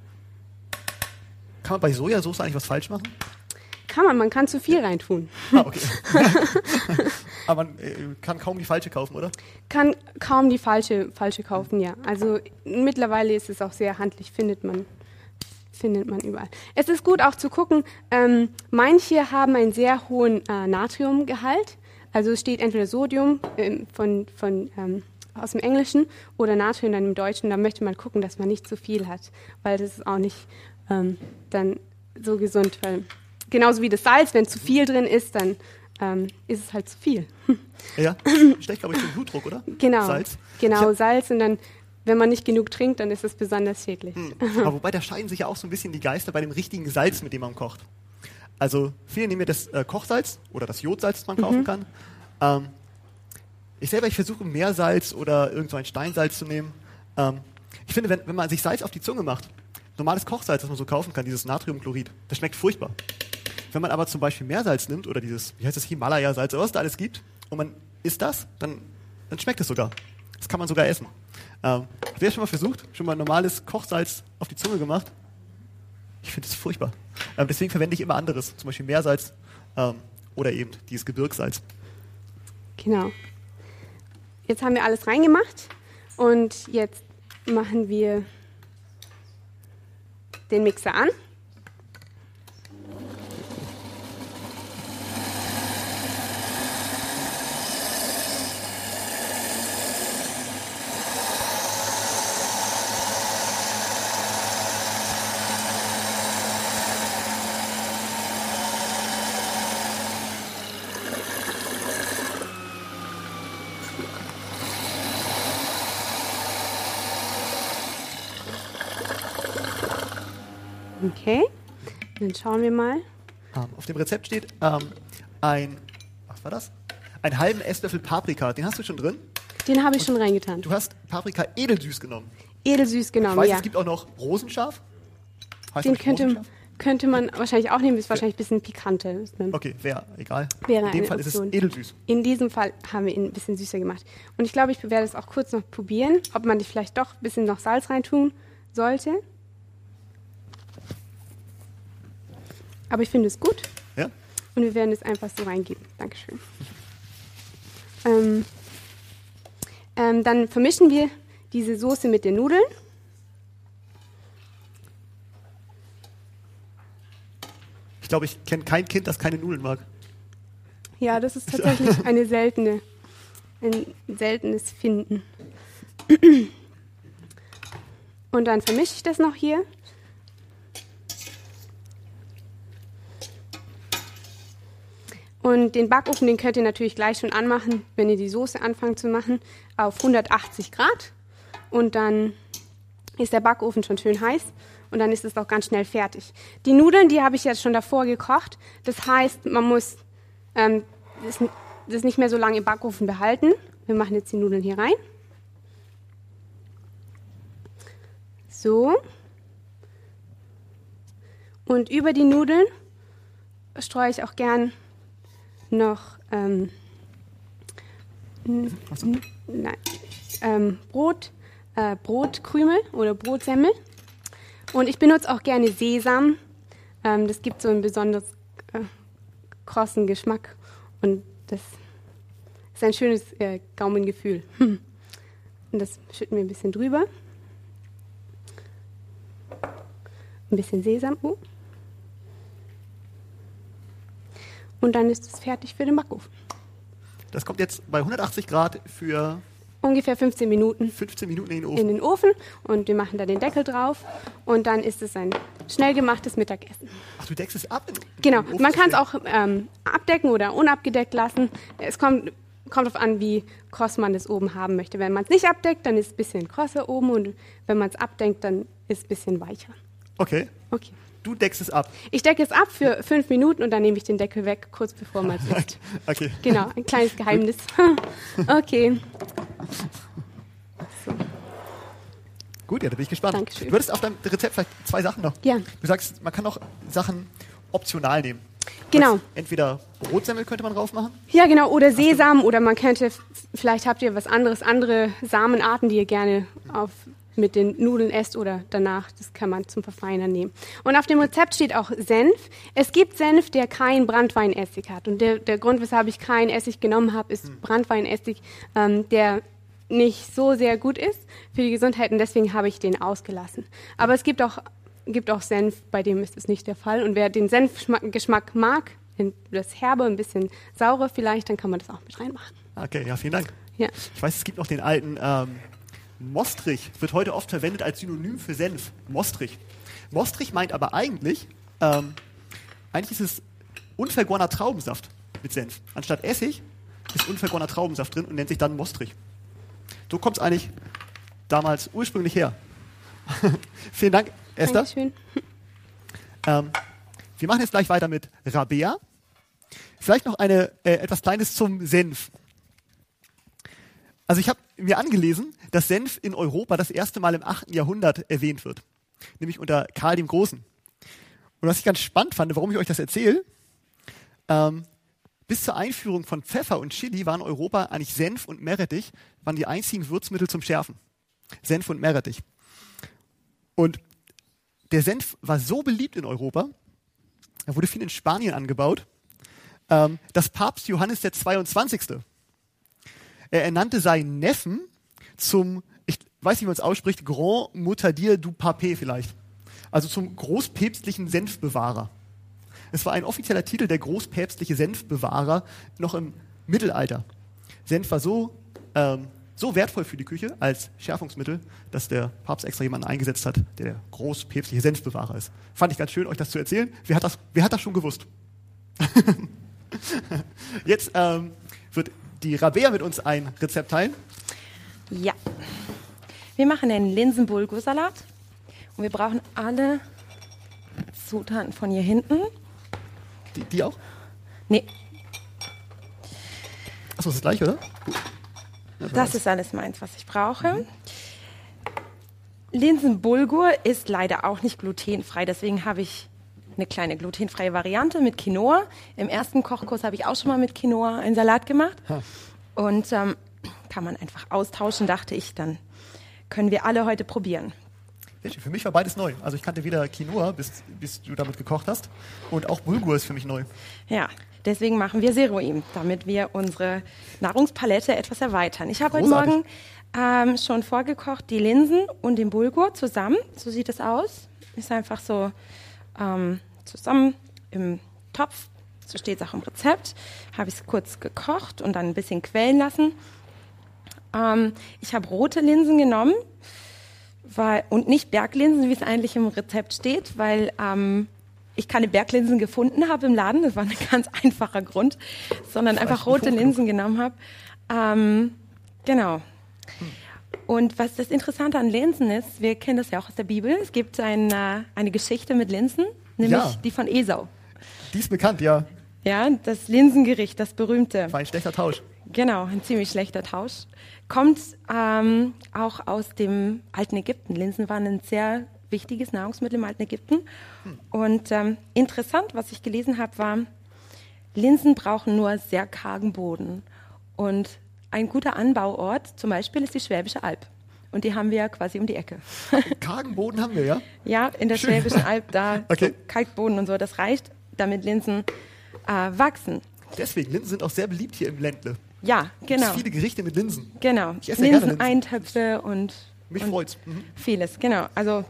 Kann man bei Sojasauce eigentlich was falsch machen? kann man, man kann zu viel reintun. Ah, okay. Aber man äh, kann kaum die falsche kaufen, oder? Kann kaum die falsche, falsche kaufen, ja. Also mittlerweile ist es auch sehr handlich, findet man, findet man überall. Es ist gut auch zu gucken, ähm, manche haben einen sehr hohen äh, Natriumgehalt. Also es steht entweder Sodium ähm, von, von, ähm, aus dem Englischen oder Natrium dann im Deutschen. Da möchte man gucken, dass man nicht zu viel hat, weil das ist auch nicht ähm, dann so gesund. Weil, genauso wie das Salz, wenn zu viel drin ist, dann ähm, ist es halt zu viel. Ja. Stecht, glaube ich, den Blutdruck, oder? Genau, Salz. genau Ich Salz und dann, wenn man nicht genug trinkt, dann ist es besonders schädlich. hab, aber wobei, da scheiden sich ja auch so ein bisschen die Geister bei dem richtigen Salz, mit dem man kocht. Also viele nehmen ja das äh, Kochsalz oder das Jodsalz, das man kaufen kann. Ähm, ich selber, ich versuche Meersalz oder irgend so ein Steinsalz zu nehmen. Ähm, ich finde, wenn, wenn man sich Salz auf die Zunge macht, normales Kochsalz, das man so kaufen kann, dieses Natriumchlorid, das schmeckt furchtbar. Wenn man aber zum Beispiel Meersalz nimmt oder dieses, wie heißt das, Himalaya-Salz oder was es da alles gibt, und man isst das, dann, dann schmeckt es sogar. Das kann man sogar essen. Ähm, habt ihr das schon mal versucht? Schon mal normales Kochsalz auf die Zunge gemacht? Ich finde es furchtbar. Ähm, deswegen verwende ich immer anderes, zum Beispiel Meersalz ähm, oder eben dieses Gebirgssalz. Genau. Jetzt haben wir alles reingemacht und jetzt machen wir den Mixer an. Okay, dann schauen wir mal. Ähm, auf dem Rezept steht ähm, ein, was war das? Einen halben Esslöffel Paprika. Den hast du schon drin? Den habe ich schon reingetan. Du hast Paprika edelsüß genommen. Edelsüß genommen, Ich weiß, ja. es gibt auch noch Rosenscharf. Heißt Den das könnte, Rosenscharf? könnte man wahrscheinlich auch nehmen, ist wahrscheinlich ein bisschen pikanter. Ist eine- Okay, wäre egal. Wäre In dem eine Fall ist es Option. edelsüß. In diesem Fall haben wir ihn ein bisschen süßer gemacht. Und ich glaube, ich werde es auch kurz noch probieren, ob man vielleicht doch ein bisschen noch Salz reintun sollte. Aber ich finde es gut. Ja? Und wir werden es einfach so reingeben. Dankeschön. Ähm, ähm, dann vermischen wir diese Soße mit den Nudeln. Ich glaube, ich kenne kein Kind, das keine Nudeln mag. Ja, das ist tatsächlich eine seltene, ein seltenes Finden. Und dann vermische ich das noch hier. Und den Backofen, den könnt ihr natürlich gleich schon anmachen, wenn ihr die Soße anfangt zu machen, auf hundertachtzig Grad. Und dann ist der Backofen schon schön heiß und dann ist es auch ganz schnell fertig. Die Nudeln, die habe ich jetzt schon davor gekocht. Das heißt, man muss ähm, das, das nicht mehr so lange im Backofen behalten. Wir machen jetzt die Nudeln hier rein. So. Und über die Nudeln streue ich auch gern noch ähm, n- n- nein, ähm, Brot, äh, Brotkrümel oder Brotsemmel. Und ich benutze auch gerne Sesam. Ähm, das gibt so einen besonders äh, krossen Geschmack und das ist ein schönes äh, Gaumengefühl. Und das schütten wir ein bisschen drüber. Ein bisschen Sesam. Oh. Und dann ist es fertig für den Backofen. Das kommt jetzt bei hundertachtzig Grad für Ungefähr fünfzehn Minuten fünfzehn Minuten in den in Ofen. den Ofen und wir machen da den Deckel drauf und dann ist es ein schnell gemachtes Mittagessen. Ach, du deckst es ab? In, Genau, in den Ofen man zu kann es stellen? auch ähm, abdecken oder unabgedeckt lassen. Es kommt, kommt darauf an, wie kross man das oben haben möchte. Wenn man es nicht abdeckt, dann ist es ein bisschen krosser oben und wenn man es abdeckt, dann ist es ein bisschen weicher. Okay, Okay. du deckst es ab. Ich decke es ab für fünf Minuten und dann nehme ich den Deckel weg, kurz bevor man es isst. Okay. Genau, ein kleines Geheimnis. Okay. So. Gut, ja, da bin ich gespannt. Dankeschön. Du hattest auf deinem Rezept vielleicht zwei Sachen noch. Ja. Du sagst, man kann auch Sachen optional nehmen. Du Genau. sagst, entweder Brotsemmel könnte man drauf machen. Ja, genau, oder Sesam oder man könnte, f- vielleicht habt ihr was anderes, andere Samenarten, die ihr gerne auf, mit den Nudeln esst oder danach, das kann man zum Verfeinern nehmen. Und auf dem Rezept steht auch Senf. Es gibt Senf, der kein Branntweinessig hat und der, der Grund, weshalb ich keinen Essig genommen habe, ist Hm. Branntweinessig, ähm, der nicht so sehr gut ist für die Gesundheit und deswegen habe ich den ausgelassen. Aber es gibt auch, gibt auch Senf, bei dem ist es nicht der Fall. Und wer den Senfgeschmack mag, in- das Herbe, ein bisschen saure vielleicht, dann kann man das auch mit reinmachen. Okay, ja, vielen Dank. Ja. Ich weiß, es gibt noch den alten ähm, Mostrich. Wird heute oft verwendet als Synonym für Senf. Mostrich. Mostrich meint aber eigentlich, ähm, eigentlich ist es unvergorener Traubensaft mit Senf. Anstatt Essig ist unvergorener Traubensaft drin und nennt sich dann Mostrich. So kommt es eigentlich damals ursprünglich her. Vielen Dank, Esther. Dankeschön. Ähm, wir machen jetzt gleich weiter mit Rabea. Vielleicht noch eine, äh, etwas Kleines zum Senf. Also ich habe mir angelesen, dass Senf in Europa das erste Mal im achten Jahrhundert erwähnt wird. Nämlich unter Karl dem Großen. Und was ich ganz spannend fand, warum ich euch das erzähle, ähm, bis zur Einführung von Pfeffer und Chili waren in Europa eigentlich Senf und Meerrettich waren die einzigen Würzmittel zum Schärfen. Senf und Meerrettich. Und der Senf war so beliebt in Europa, er wurde viel in Spanien angebaut, ähm, dass Papst Johannes der zweiundzwanzigste. Er ernannte seinen Neffen zum, ich weiß nicht, wie man es ausspricht, Grand Moutardier du Papé vielleicht. Also zum großpäpstlichen Senfbewahrer. Es war ein offizieller Titel, der großpäpstliche Senfbewahrer, noch im Mittelalter. Senf war so, ähm, so wertvoll für die Küche als Schärfungsmittel, dass der Papst extra jemanden eingesetzt hat, der der großpäpstliche Senfbewahrer ist. Fand ich ganz schön, euch das zu erzählen. Wer hat das, wer hat das schon gewusst? Jetzt ähm, wird die Rabea mit uns ein Rezept teilen. Ja. Wir machen einen Linsen-Bulgur-Salat und wir brauchen alle Zutaten von hier hinten. Die, die auch? Nee, Achso, das ist gleich, oder? Ja, das ist alles meins, was ich brauche. Linsenbulgur ist leider auch nicht glutenfrei, deswegen habe ich eine kleine glutenfreie Variante mit Quinoa. Im ersten Kochkurs habe ich auch schon mal mit Quinoa einen Salat gemacht. Ha. Und ähm, kann man einfach austauschen, dachte ich, dann können wir alle heute probieren. Sehr schön. Für mich war beides neu. Also ich kannte weder Quinoa, bis, bis du damit gekocht hast, und auch Bulgur ist für mich neu. Ja, deswegen machen wir Seroim, damit wir unsere Nahrungspalette etwas erweitern. Ich habe heute Großartig. Morgen ähm, schon vorgekocht die Linsen und den Bulgur zusammen. So sieht es aus. Ist einfach so ähm, zusammen im Topf. So steht es auch im Rezept. Habe ich es kurz gekocht und dann ein bisschen quellen lassen. Ähm, ich habe rote Linsen genommen weil, und nicht Berglinsen, wie es eigentlich im Rezept steht, weil ähm, ich keine Berglinsen gefunden habe im Laden. Das war ein ganz einfacher Grund, sondern einfach rote Linsen genommen habe. Ähm, genau. Und was das Interessante an Linsen ist, wir kennen das ja auch aus der Bibel, es gibt ein, äh, eine Geschichte mit Linsen, nämlich Ja. die von Esau. Die ist bekannt, ja. Ja, das Linsengericht, das berühmte. War ein schlechter Tausch. Genau, ein ziemlich schlechter Tausch. Kommt ähm, auch aus dem alten Ägypten. Linsen waren ein sehr wichtiges Nahrungsmittel im alten Ägypten. Und ähm, interessant, was ich gelesen habe, war, Linsen brauchen nur sehr kargen Boden. Und ein guter Anbauort zum Beispiel ist die Schwäbische Alb. Und die haben wir quasi um die Ecke. Kargen Boden haben wir, ja? Ja, in der Schön. Schwäbischen Alb, da Okay. so Kalkboden und so, das reicht, damit Linsen äh, wachsen. Deswegen, Linsen sind auch sehr beliebt hier im Ländle. Ja, Es genau. gibt viele Gerichte mit Linsen. Genau. Ich esse ja gerne Linseneintöpfe und, Mich und freut's. Mhm. vieles, genau. Also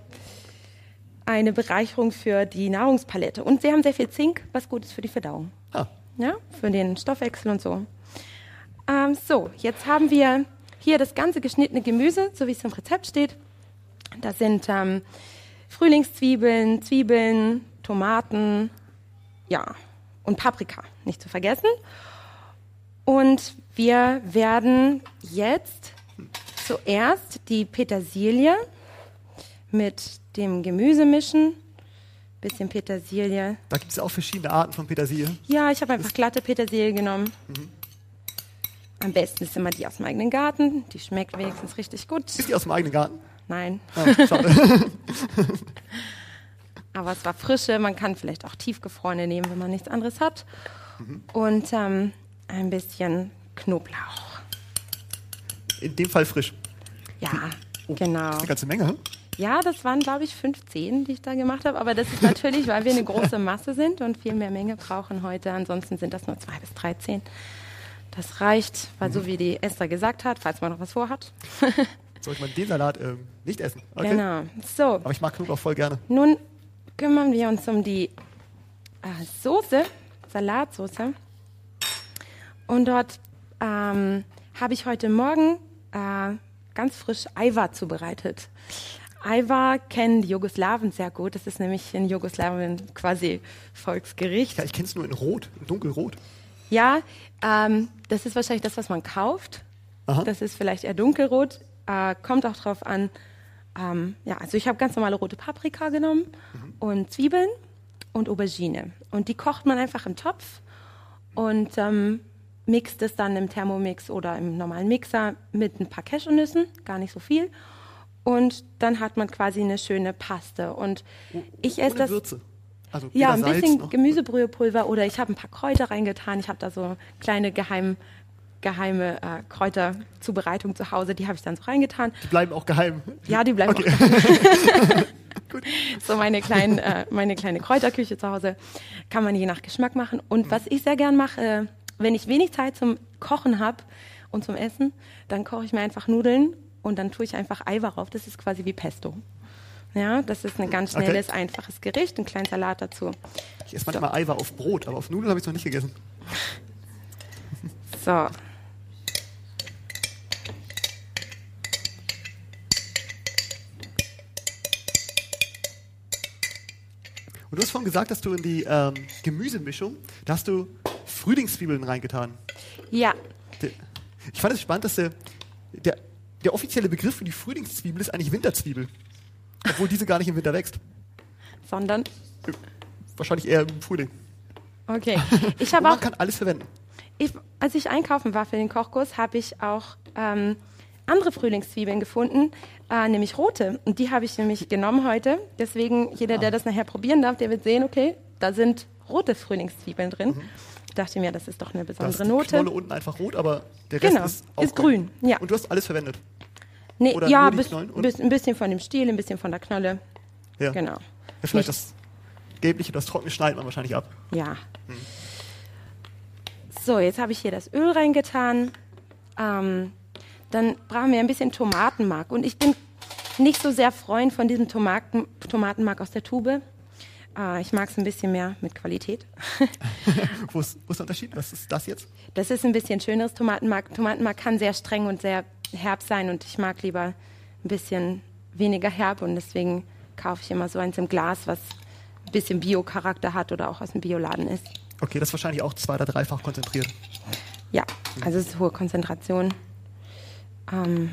eine Bereicherung für die Nahrungspalette. Und sie haben sehr viel Zink, was gut ist für die Verdauung. Ah, Ja, für den Stoffwechsel und so. Ähm, so, jetzt haben wir hier das ganze geschnittene Gemüse, so wie es im Rezept steht. Das sind ähm, Frühlingszwiebeln, Zwiebeln, Tomaten, ja, und Paprika, nicht zu vergessen. Und wir werden jetzt zuerst die Petersilie mit dem Gemüse mischen. Bisschen Petersilie. da gibt es auch verschiedene Arten von Petersilie. Ja, ich habe einfach glatte Petersilie genommen. Am besten ist immer die aus dem eigenen Garten. Die schmeckt wenigstens richtig gut. Ist die aus dem eigenen Garten? Nein, Ah, schade. aber es war frische. Man kann vielleicht auch tiefgefrorene nehmen, wenn man nichts anderes hat. Und ähm, ein bisschen Knoblauch. In dem Fall frisch. Ja, Oh, genau. Das ist eine ganze Menge. Hm? Ja, das waren, glaube ich, fünfzehn, die ich da gemacht habe. Aber das ist natürlich, weil wir eine große Masse sind und viel mehr Menge brauchen heute. Ansonsten sind das nur zwei bis dreizehn. Das reicht, weil so wie die Esther gesagt hat, falls man noch was vorhat. Sollte man den Salat ähm, nicht essen. Okay. Genau. So, Aber ich mag Knoblauch voll gerne. nun kümmern wir uns um die äh, Soße, Salatsoße. Und dort ähm, habe ich heute Morgen äh, ganz frisch Ajvar zubereitet. Ajvar kennen die Jugoslawen sehr gut. Das ist nämlich in Jugoslawien quasi Volksgericht. Ja, ich kenne es nur in Rot, in dunkelrot. Ja, ähm, das ist wahrscheinlich das, was man kauft. Aha. Das ist vielleicht eher dunkelrot. Äh, kommt auch drauf an. Ähm, ja, also ich habe ganz normale rote Paprika genommen und Zwiebeln und Aubergine. Und die kocht man einfach im Topf und ähm, mixt es dann im Thermomix oder im normalen Mixer mit ein paar Cashewnüssen, gar nicht so viel. Und dann hat man quasi eine schöne Paste. Und ich esse Ohne das. Würze. Also Ja, weder ein Salz bisschen noch- Gemüsebrühepulver oder ich habe ein paar Kräuter reingetan. Ich habe da so kleine geheim, geheime äh, Kräuterzubereitung zu Hause. Die habe ich dann so reingetan. Die bleiben auch geheim. Ja, die bleiben Okay. auch geheim. So meine, kleinen, äh, meine kleine Kräuterküche zu Hause. Kann man je nach Geschmack machen. Und was ich sehr gern mache, äh, wenn ich wenig Zeit zum Kochen habe und zum Essen, dann koche ich mir einfach Nudeln und dann tue ich einfach Ajvar rauf. Das ist quasi wie Pesto. Ja, das ist ein ganz Okay. schnelles, einfaches Gericht, einen kleinen Salat dazu. Ich esse manchmal Ajvar auf Brot, aber auf Nudeln habe ich es noch nicht gegessen. So. Und du hast vorhin gesagt, dass du in die ähm, Gemüsemischung, da hast du Frühlingszwiebeln reingetan. Ja, Der- Ich fand es spannend, dass der, der, der offizielle Begriff für die Frühlingszwiebel ist eigentlich Winterzwiebel. Obwohl diese gar nicht im Winter wächst. sondern Wahrscheinlich eher im Frühling. Okay. Ich Und habe man auch, kann alles verwenden. ich, als ich einkaufen war für den Kochkurs, habe ich auch ähm, andere Frühlingszwiebeln gefunden, äh, nämlich rote. Und die habe ich nämlich genommen heute. Deswegen, jeder, der das nachher probieren darf, der wird sehen, okay, da sind rote Frühlingszwiebeln drin. Mhm. Ich dachte mir, das ist doch eine Da ist besondere die Note. Knolle unten einfach rot, aber der Rest Genau, ist auch ist grün, ja. Und du hast alles verwendet. Nee, Oder ja, nur die bis, Knollen, oder? bis, ein bisschen von dem Stiel, ein bisschen von der Knolle. Ja. Genau. Ja, vielleicht Nicht- das gelbliche, das trockene schneidet man wahrscheinlich ab. Ja. So, jetzt habe ich hier das Öl reingetan. Ähm, dann brauchen wir ein bisschen Tomatenmark. Und ich bin nicht so sehr Freund von diesem Tomaten, Tomatenmark aus der Tube. Äh, ich mag es ein bisschen mehr mit Qualität. Wo ist, wo ist der Unterschied? Was ist das jetzt? Das ist ein bisschen schöneres Tomatenmark. Tomatenmark kann sehr streng und sehr herb sein und ich mag lieber ein bisschen weniger herb und deswegen kaufe ich immer so eins im Glas, was ein bisschen Bio-Charakter hat oder auch aus dem Bioladen ist. Okay, das ist wahrscheinlich auch zwei- oder dreifach konzentriert. Ja, also es ist hohe Konzentration. Ähm,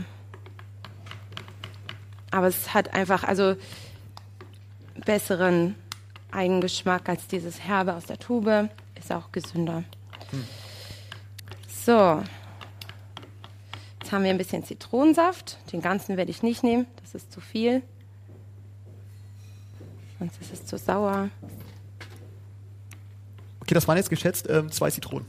aber es hat einfach also besseren Eigengeschmack als dieses Herbe aus der Tube. Ist auch gesünder. Hm. So. Jetzt haben wir ein bisschen Zitronensaft. Den ganzen werde ich nicht nehmen. Das ist zu viel. Sonst ist es zu sauer. Okay, das waren jetzt geschätzt ähm, zwei Zitronen.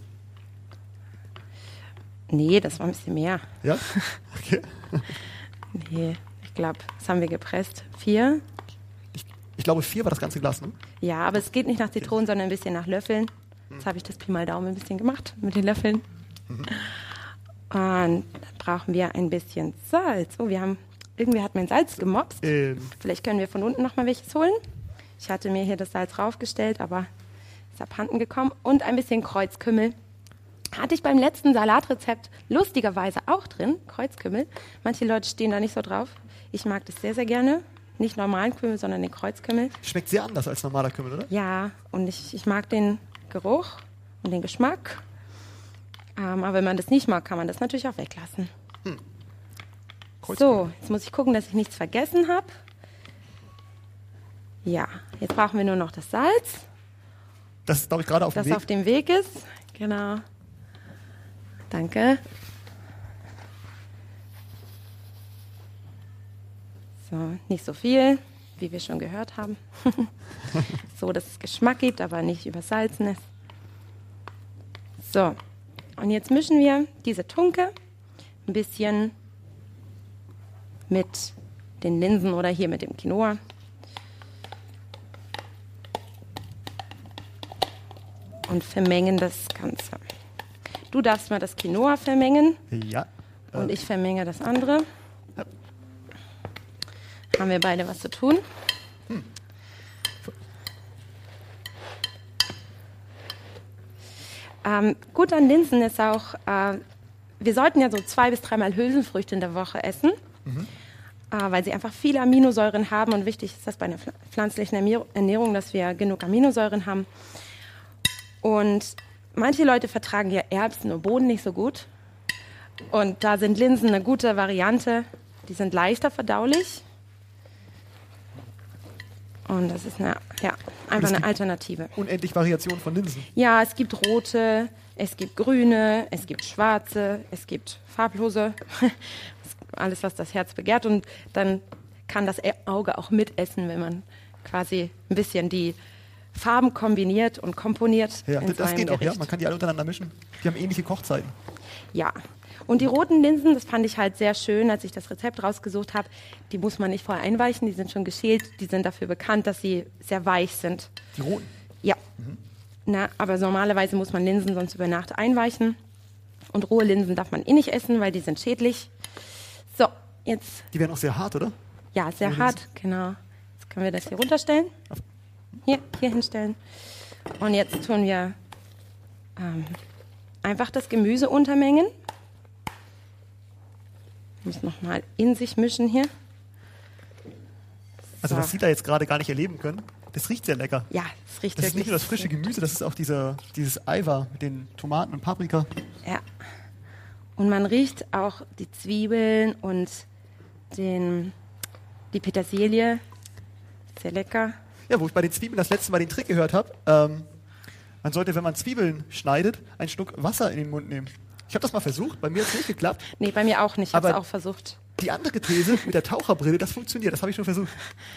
Nee, das war ein bisschen mehr. Ja? Okay. Nee, ich glaube, das haben wir gepresst. Vier. Ich, ich glaube, vier war das ganze Glas, ne? Ja, aber es geht nicht nach Zitronen, sondern ein bisschen nach Löffeln. Jetzt habe ich das Pi mal Daumen ein bisschen gemacht mit den Löffeln. Mhm. Und dann brauchen wir ein bisschen Salz. Oh, wir haben, irgendwie hat mein Salz gemopst. Ähm, Vielleicht können wir von unten noch mal welches holen. Ich hatte mir hier das Salz raufgestellt, aber ist abhanden gekommen. Und ein bisschen Kreuzkümmel. Hatte ich beim letzten Salatrezept lustigerweise auch drin, Kreuzkümmel. Manche Leute stehen da nicht so drauf. Ich mag das sehr, sehr gerne. Nicht normalen Kümmel, sondern den Kreuzkümmel. schmeckt sehr anders als normaler Kümmel, oder? Ja, und ich, ich mag den Geruch und den Geschmack. Ähm, aber wenn man das nicht mag, kann man das natürlich auch weglassen. Kreuzkümmel. So, jetzt muss ich gucken, dass ich nichts vergessen habe. Ja, jetzt brauchen wir nur noch das Salz, Das ist, glaube ich, gerade auf dem das Weg. auf dem Weg ist. Genau. Danke. So, nicht so viel, wie wir schon gehört haben. So, dass es Geschmack gibt, aber nicht übersalzen ist. So, und jetzt mischen wir diese Tunke ein bisschen mit den Linsen oder hier mit dem Quinoa. Und vermengen das Ganze. Du darfst mal das Quinoa vermengen Ja. und Äh, ich vermenge das andere. Ja. Haben wir beide was zu tun? Ähm, gut an Linsen ist auch, äh, wir sollten ja so zwei bis dreimal Hülsenfrüchte in der Woche essen, äh, weil sie einfach viele Aminosäuren haben und wichtig ist das bei einer pfl- pflanzlichen Ernähr- Ernährung, dass wir genug Aminosäuren haben. Und manche Leute vertragen ja Erbsen und Bohnen nicht so gut. Und da sind Linsen eine gute Variante. Die sind leichter verdaulich. Und das ist eine, ja, einfach eine Alternative. unendlich Variation von Linsen. Ja, es gibt rote, es gibt grüne, es gibt schwarze, es gibt farblose. Alles, was das Herz begehrt. Und dann kann das Auge auch mitessen, wenn man quasi ein bisschen die Farben kombiniert und komponiert. Ja, in das seinem geht auch, ja. Gericht. Man kann die alle untereinander mischen. Die haben ähnliche Kochzeiten. Ja. Und die roten Linsen, das fand ich halt sehr schön, als ich das Rezept rausgesucht habe. Die muss man nicht vorher einweichen, die sind schon geschält. Die sind dafür bekannt, dass sie sehr weich sind. Die roten. Ja. Na, aber normalerweise muss man Linsen sonst über Nacht einweichen. Und rohe Linsen darf man eh nicht essen, weil die sind schädlich. So, jetzt, Die werden auch sehr hart, oder? ja, sehr Rohe hart, genau. Jetzt können wir das hier runterstellen. Hier, hier hinstellen. Und jetzt tun wir ähm, einfach das Gemüse untermengen. Ich muss nochmal in sich mischen hier. Also So. was Sie da jetzt gerade gar nicht erleben können, das riecht sehr lecker. Ja, es riecht Das ist wirklich. nicht nur das frische Gemüse, das ist auch dieser, dieses Eiweiß mit den Tomaten und Paprika. Ja. Und man riecht auch die Zwiebeln und den, die Petersilie. Sehr lecker. Ja, wo ich bei den Zwiebeln das letzte Mal den Trick gehört habe, ähm, man sollte, wenn man Zwiebeln schneidet, einen Schluck Wasser in den Mund nehmen. Ich habe das mal versucht, bei mir hat es nicht geklappt. Nee, bei mir auch nicht. Ich habe es Aber auch versucht. Die andere These mit der Taucherbrille, das funktioniert, das habe ich schon versucht.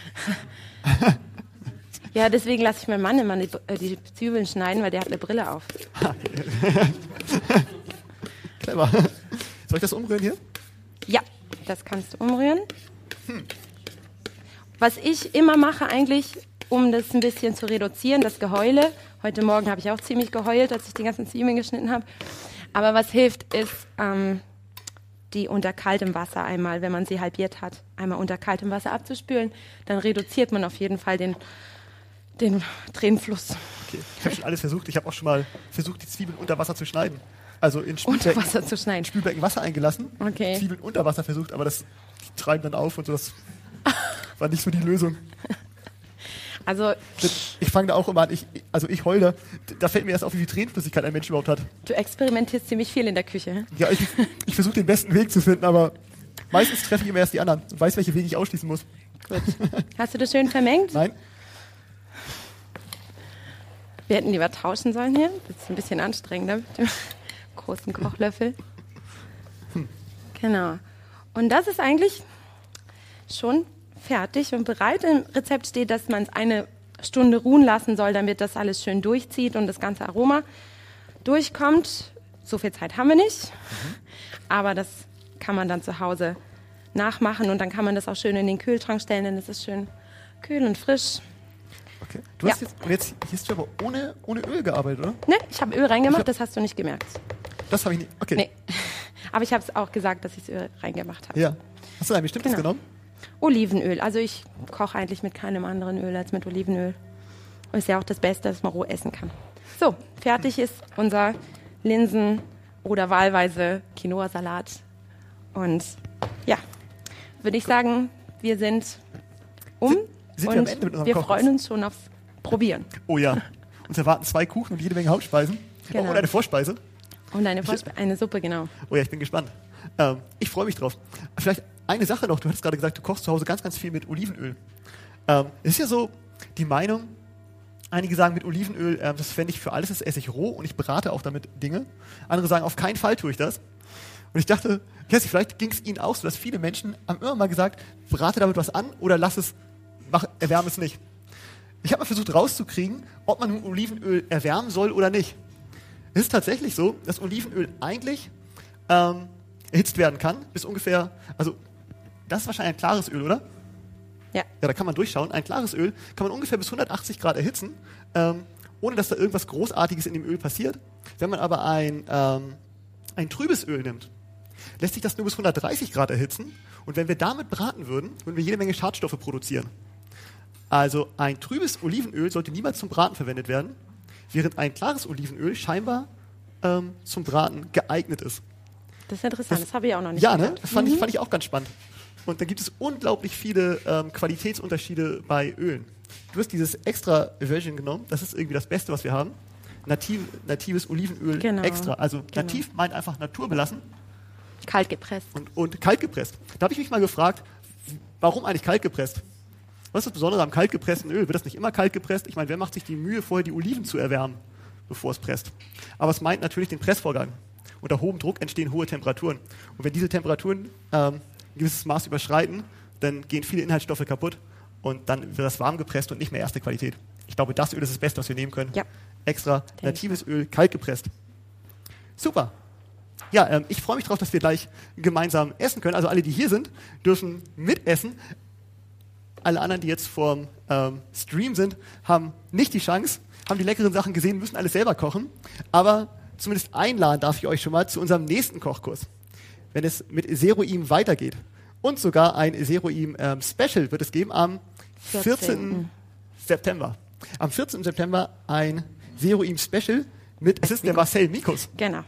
Ja, deswegen lasse ich meinen Mann immer die, äh, die Zwiebeln schneiden, weil der hat eine Brille auf. Clever. Soll ich das umrühren hier? Ja, das kannst du umrühren. Hm. Was ich immer mache eigentlich, um das ein bisschen zu reduzieren, das Geheule. Heute Morgen habe ich auch ziemlich geheult, als ich die ganzen Zwiebeln geschnitten habe. Aber was hilft, ist, ähm, die unter kaltem Wasser einmal, wenn man sie halbiert hat, einmal unter kaltem Wasser abzuspülen. Dann reduziert man auf jeden Fall den, den Tränenfluss. Okay, ich habe schon alles versucht. Ich habe auch schon mal versucht, die Zwiebeln unter Wasser zu schneiden. Also in Unter Spülbecken, Wasser zu schneiden. Spülbecken Wasser eingelassen, Okay. Zwiebeln unter Wasser versucht, aber das die treiben dann auf und so. Das war nicht so die Lösung. Also Ich fange da auch immer an, ich, also ich heule, da, da fällt mir erst auf, wie viel Tränenflüssigkeit ein Mensch überhaupt hat. du experimentierst ziemlich viel in der Küche. Ja, ich, ich versuche den besten Weg zu finden, aber meistens treffe ich immer erst die anderen und weiß, welche Wege ich ausschließen muss. Gut. Hast du das schön vermengt? Nein? Wir hätten lieber tauschen sollen hier. Das ist ein bisschen anstrengender mit dem großen Kochlöffel. Genau. Und das ist eigentlich schon fertig und bereit. Im Rezept steht, dass man es eine Stunde ruhen lassen soll, damit das alles schön durchzieht und das ganze Aroma durchkommt. So viel Zeit haben wir nicht, mhm. aber das kann man dann zu Hause nachmachen und dann kann man das auch schön in den Kühlschrank stellen, denn es ist schön kühl und frisch. Okay. Du hast Ja. jetzt, und jetzt hast du aber ohne, ohne Öl gearbeitet, oder? Ne, ich habe Öl reingemacht, das hast du nicht gemerkt. Das habe ich nicht. Okay. Nee. Aber ich habe es auch gesagt, dass ich Öl reingemacht habe. Ja. Hast du ein bestimmtes Genau. genommen? Olivenöl. Also ich koche eigentlich mit keinem anderen Öl als mit Olivenöl. Und ist ja auch das Beste, das man roh essen kann. So, fertig ist unser Linsen- oder wahlweise Quinoa-Salat. Und ja, würde ich sagen, wir sind um Sind- sind wir am und Ende mit unserem wir Kochkurs? freuen uns schon aufs Probieren. Oh ja. Uns erwarten zwei Kuchen und jede Menge Hauptspeisen. Genau. Oh, und eine Vorspeise. Und eine, Vorspe- eine Suppe, genau. Oh ja, ich bin gespannt. Ähm, ich freue mich drauf. Vielleicht eine Sache noch. Du hattest gerade gesagt, du kochst zu Hause ganz, ganz viel mit Olivenöl. Ähm, es ist ja so die Meinung, einige sagen mit Olivenöl, ähm, das fände ich für alles, das esse ich roh und ich brate auch damit Dinge. Andere sagen, auf keinen Fall tue ich das. Und ich dachte, Kerstin, vielleicht ging es Ihnen auch so, dass viele Menschen haben immer mal gesagt, brate damit was an oder lass es, mach, erwärme es nicht. Ich habe mal versucht rauszukriegen, ob man nun Olivenöl erwärmen soll oder nicht. Es ist tatsächlich so, dass Olivenöl eigentlich ähm, erhitzt werden kann, bis ungefähr, also das ist wahrscheinlich ein klares Öl, oder? Ja. Ja, da kann man durchschauen. Ein klares Öl kann man ungefähr bis hundertachtzig Grad erhitzen, ähm, ohne dass da irgendwas Großartiges in dem Öl passiert. Wenn man aber ein, ähm, ein trübes Öl nimmt, lässt sich das nur bis hundertdreißig Grad erhitzen. Und wenn wir damit braten würden, würden wir jede Menge Schadstoffe produzieren. Also ein trübes Olivenöl sollte niemals zum Braten verwendet werden, während ein klares Olivenöl scheinbar ähm, zum Braten geeignet ist. Das ist interessant, das, das habe ich auch noch nicht Ja, ne? gehört. Das fand, Mhm. ich, fand ich auch ganz spannend. Und da gibt es unglaublich viele ähm, Qualitätsunterschiede bei Ölen. Du hast dieses extra Version genommen, das ist irgendwie das Beste, was wir haben. Nativ, natives Olivenöl Genau. extra. Also Genau. nativ meint einfach naturbelassen Kalt gepresst. und, und kalt gepresst. Da habe ich mich mal gefragt, warum eigentlich kalt gepresst? Was ist das Besondere am kalt gepressten Öl? Wird das nicht immer kalt gepresst? Ich meine, wer macht sich die Mühe, vorher die Oliven zu erwärmen, bevor es presst? Aber es meint natürlich den Pressvorgang. Unter hohem Druck entstehen hohe Temperaturen. Und wenn diese Temperaturen ähm, ein gewisses Maß überschreiten, dann gehen viele Inhaltsstoffe kaputt und dann wird das warm gepresst und nicht mehr erste Qualität. Ich glaube, das Öl ist das Beste, was wir nehmen können. Ja. Extra natives Öl, kalt gepresst. Super. Ja, ähm, ich freue mich darauf, dass wir gleich gemeinsam essen können. Also alle, die hier sind, dürfen mitessen. Alle anderen, die jetzt vorm ähm, Stream sind, haben nicht die Chance, haben die leckeren Sachen gesehen, müssen alles selber kochen. Aber zumindest einladen darf ich euch schon mal zu unserem nächsten Kochkurs, wenn es mit Seroim weitergeht. Und sogar ein Seroim ähm, Special wird es geben am vierzehnten September. Am vierzehnten September ein Seroim Special mit, es ist der Marcel Mikus. Genau.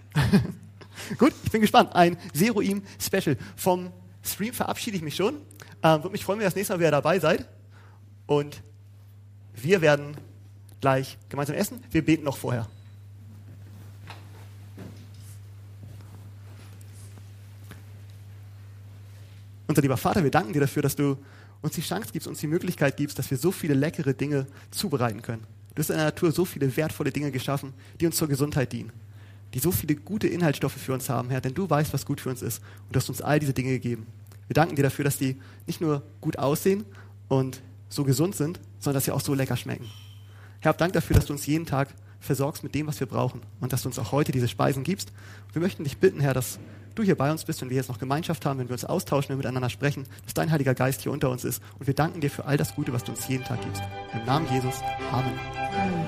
Gut, ich bin gespannt. Ein Seroim Special. Vom Stream verabschiede ich mich schon. Ähm, würde mich freuen, wenn ihr das nächste Mal wieder dabei seid. Und wir werden gleich gemeinsam essen. Wir beten noch vorher. Unser lieber Vater, wir danken dir dafür, dass du uns die Chance gibst, uns die Möglichkeit gibst, dass wir so viele leckere Dinge zubereiten können. Du hast in der Natur so viele wertvolle Dinge geschaffen, die uns zur Gesundheit dienen, die so viele gute Inhaltsstoffe für uns haben, Herr, denn du weißt, was gut für uns ist und du hast uns all diese Dinge gegeben. Wir danken dir dafür, dass die nicht nur gut aussehen und so gesund sind, sondern dass sie auch so lecker schmecken. Herr, hab Dank dafür, dass du uns jeden Tag versorgst mit dem, was wir brauchen und dass du uns auch heute diese Speisen gibst. Wir möchten dich bitten, Herr, dass du hier bei uns bist, wenn wir jetzt noch Gemeinschaft haben, wenn wir uns austauschen, wenn wir miteinander sprechen, dass dein Heiliger Geist hier unter uns ist. Und wir danken dir für all das Gute, was du uns jeden Tag gibst. Im Namen Jesus. Amen.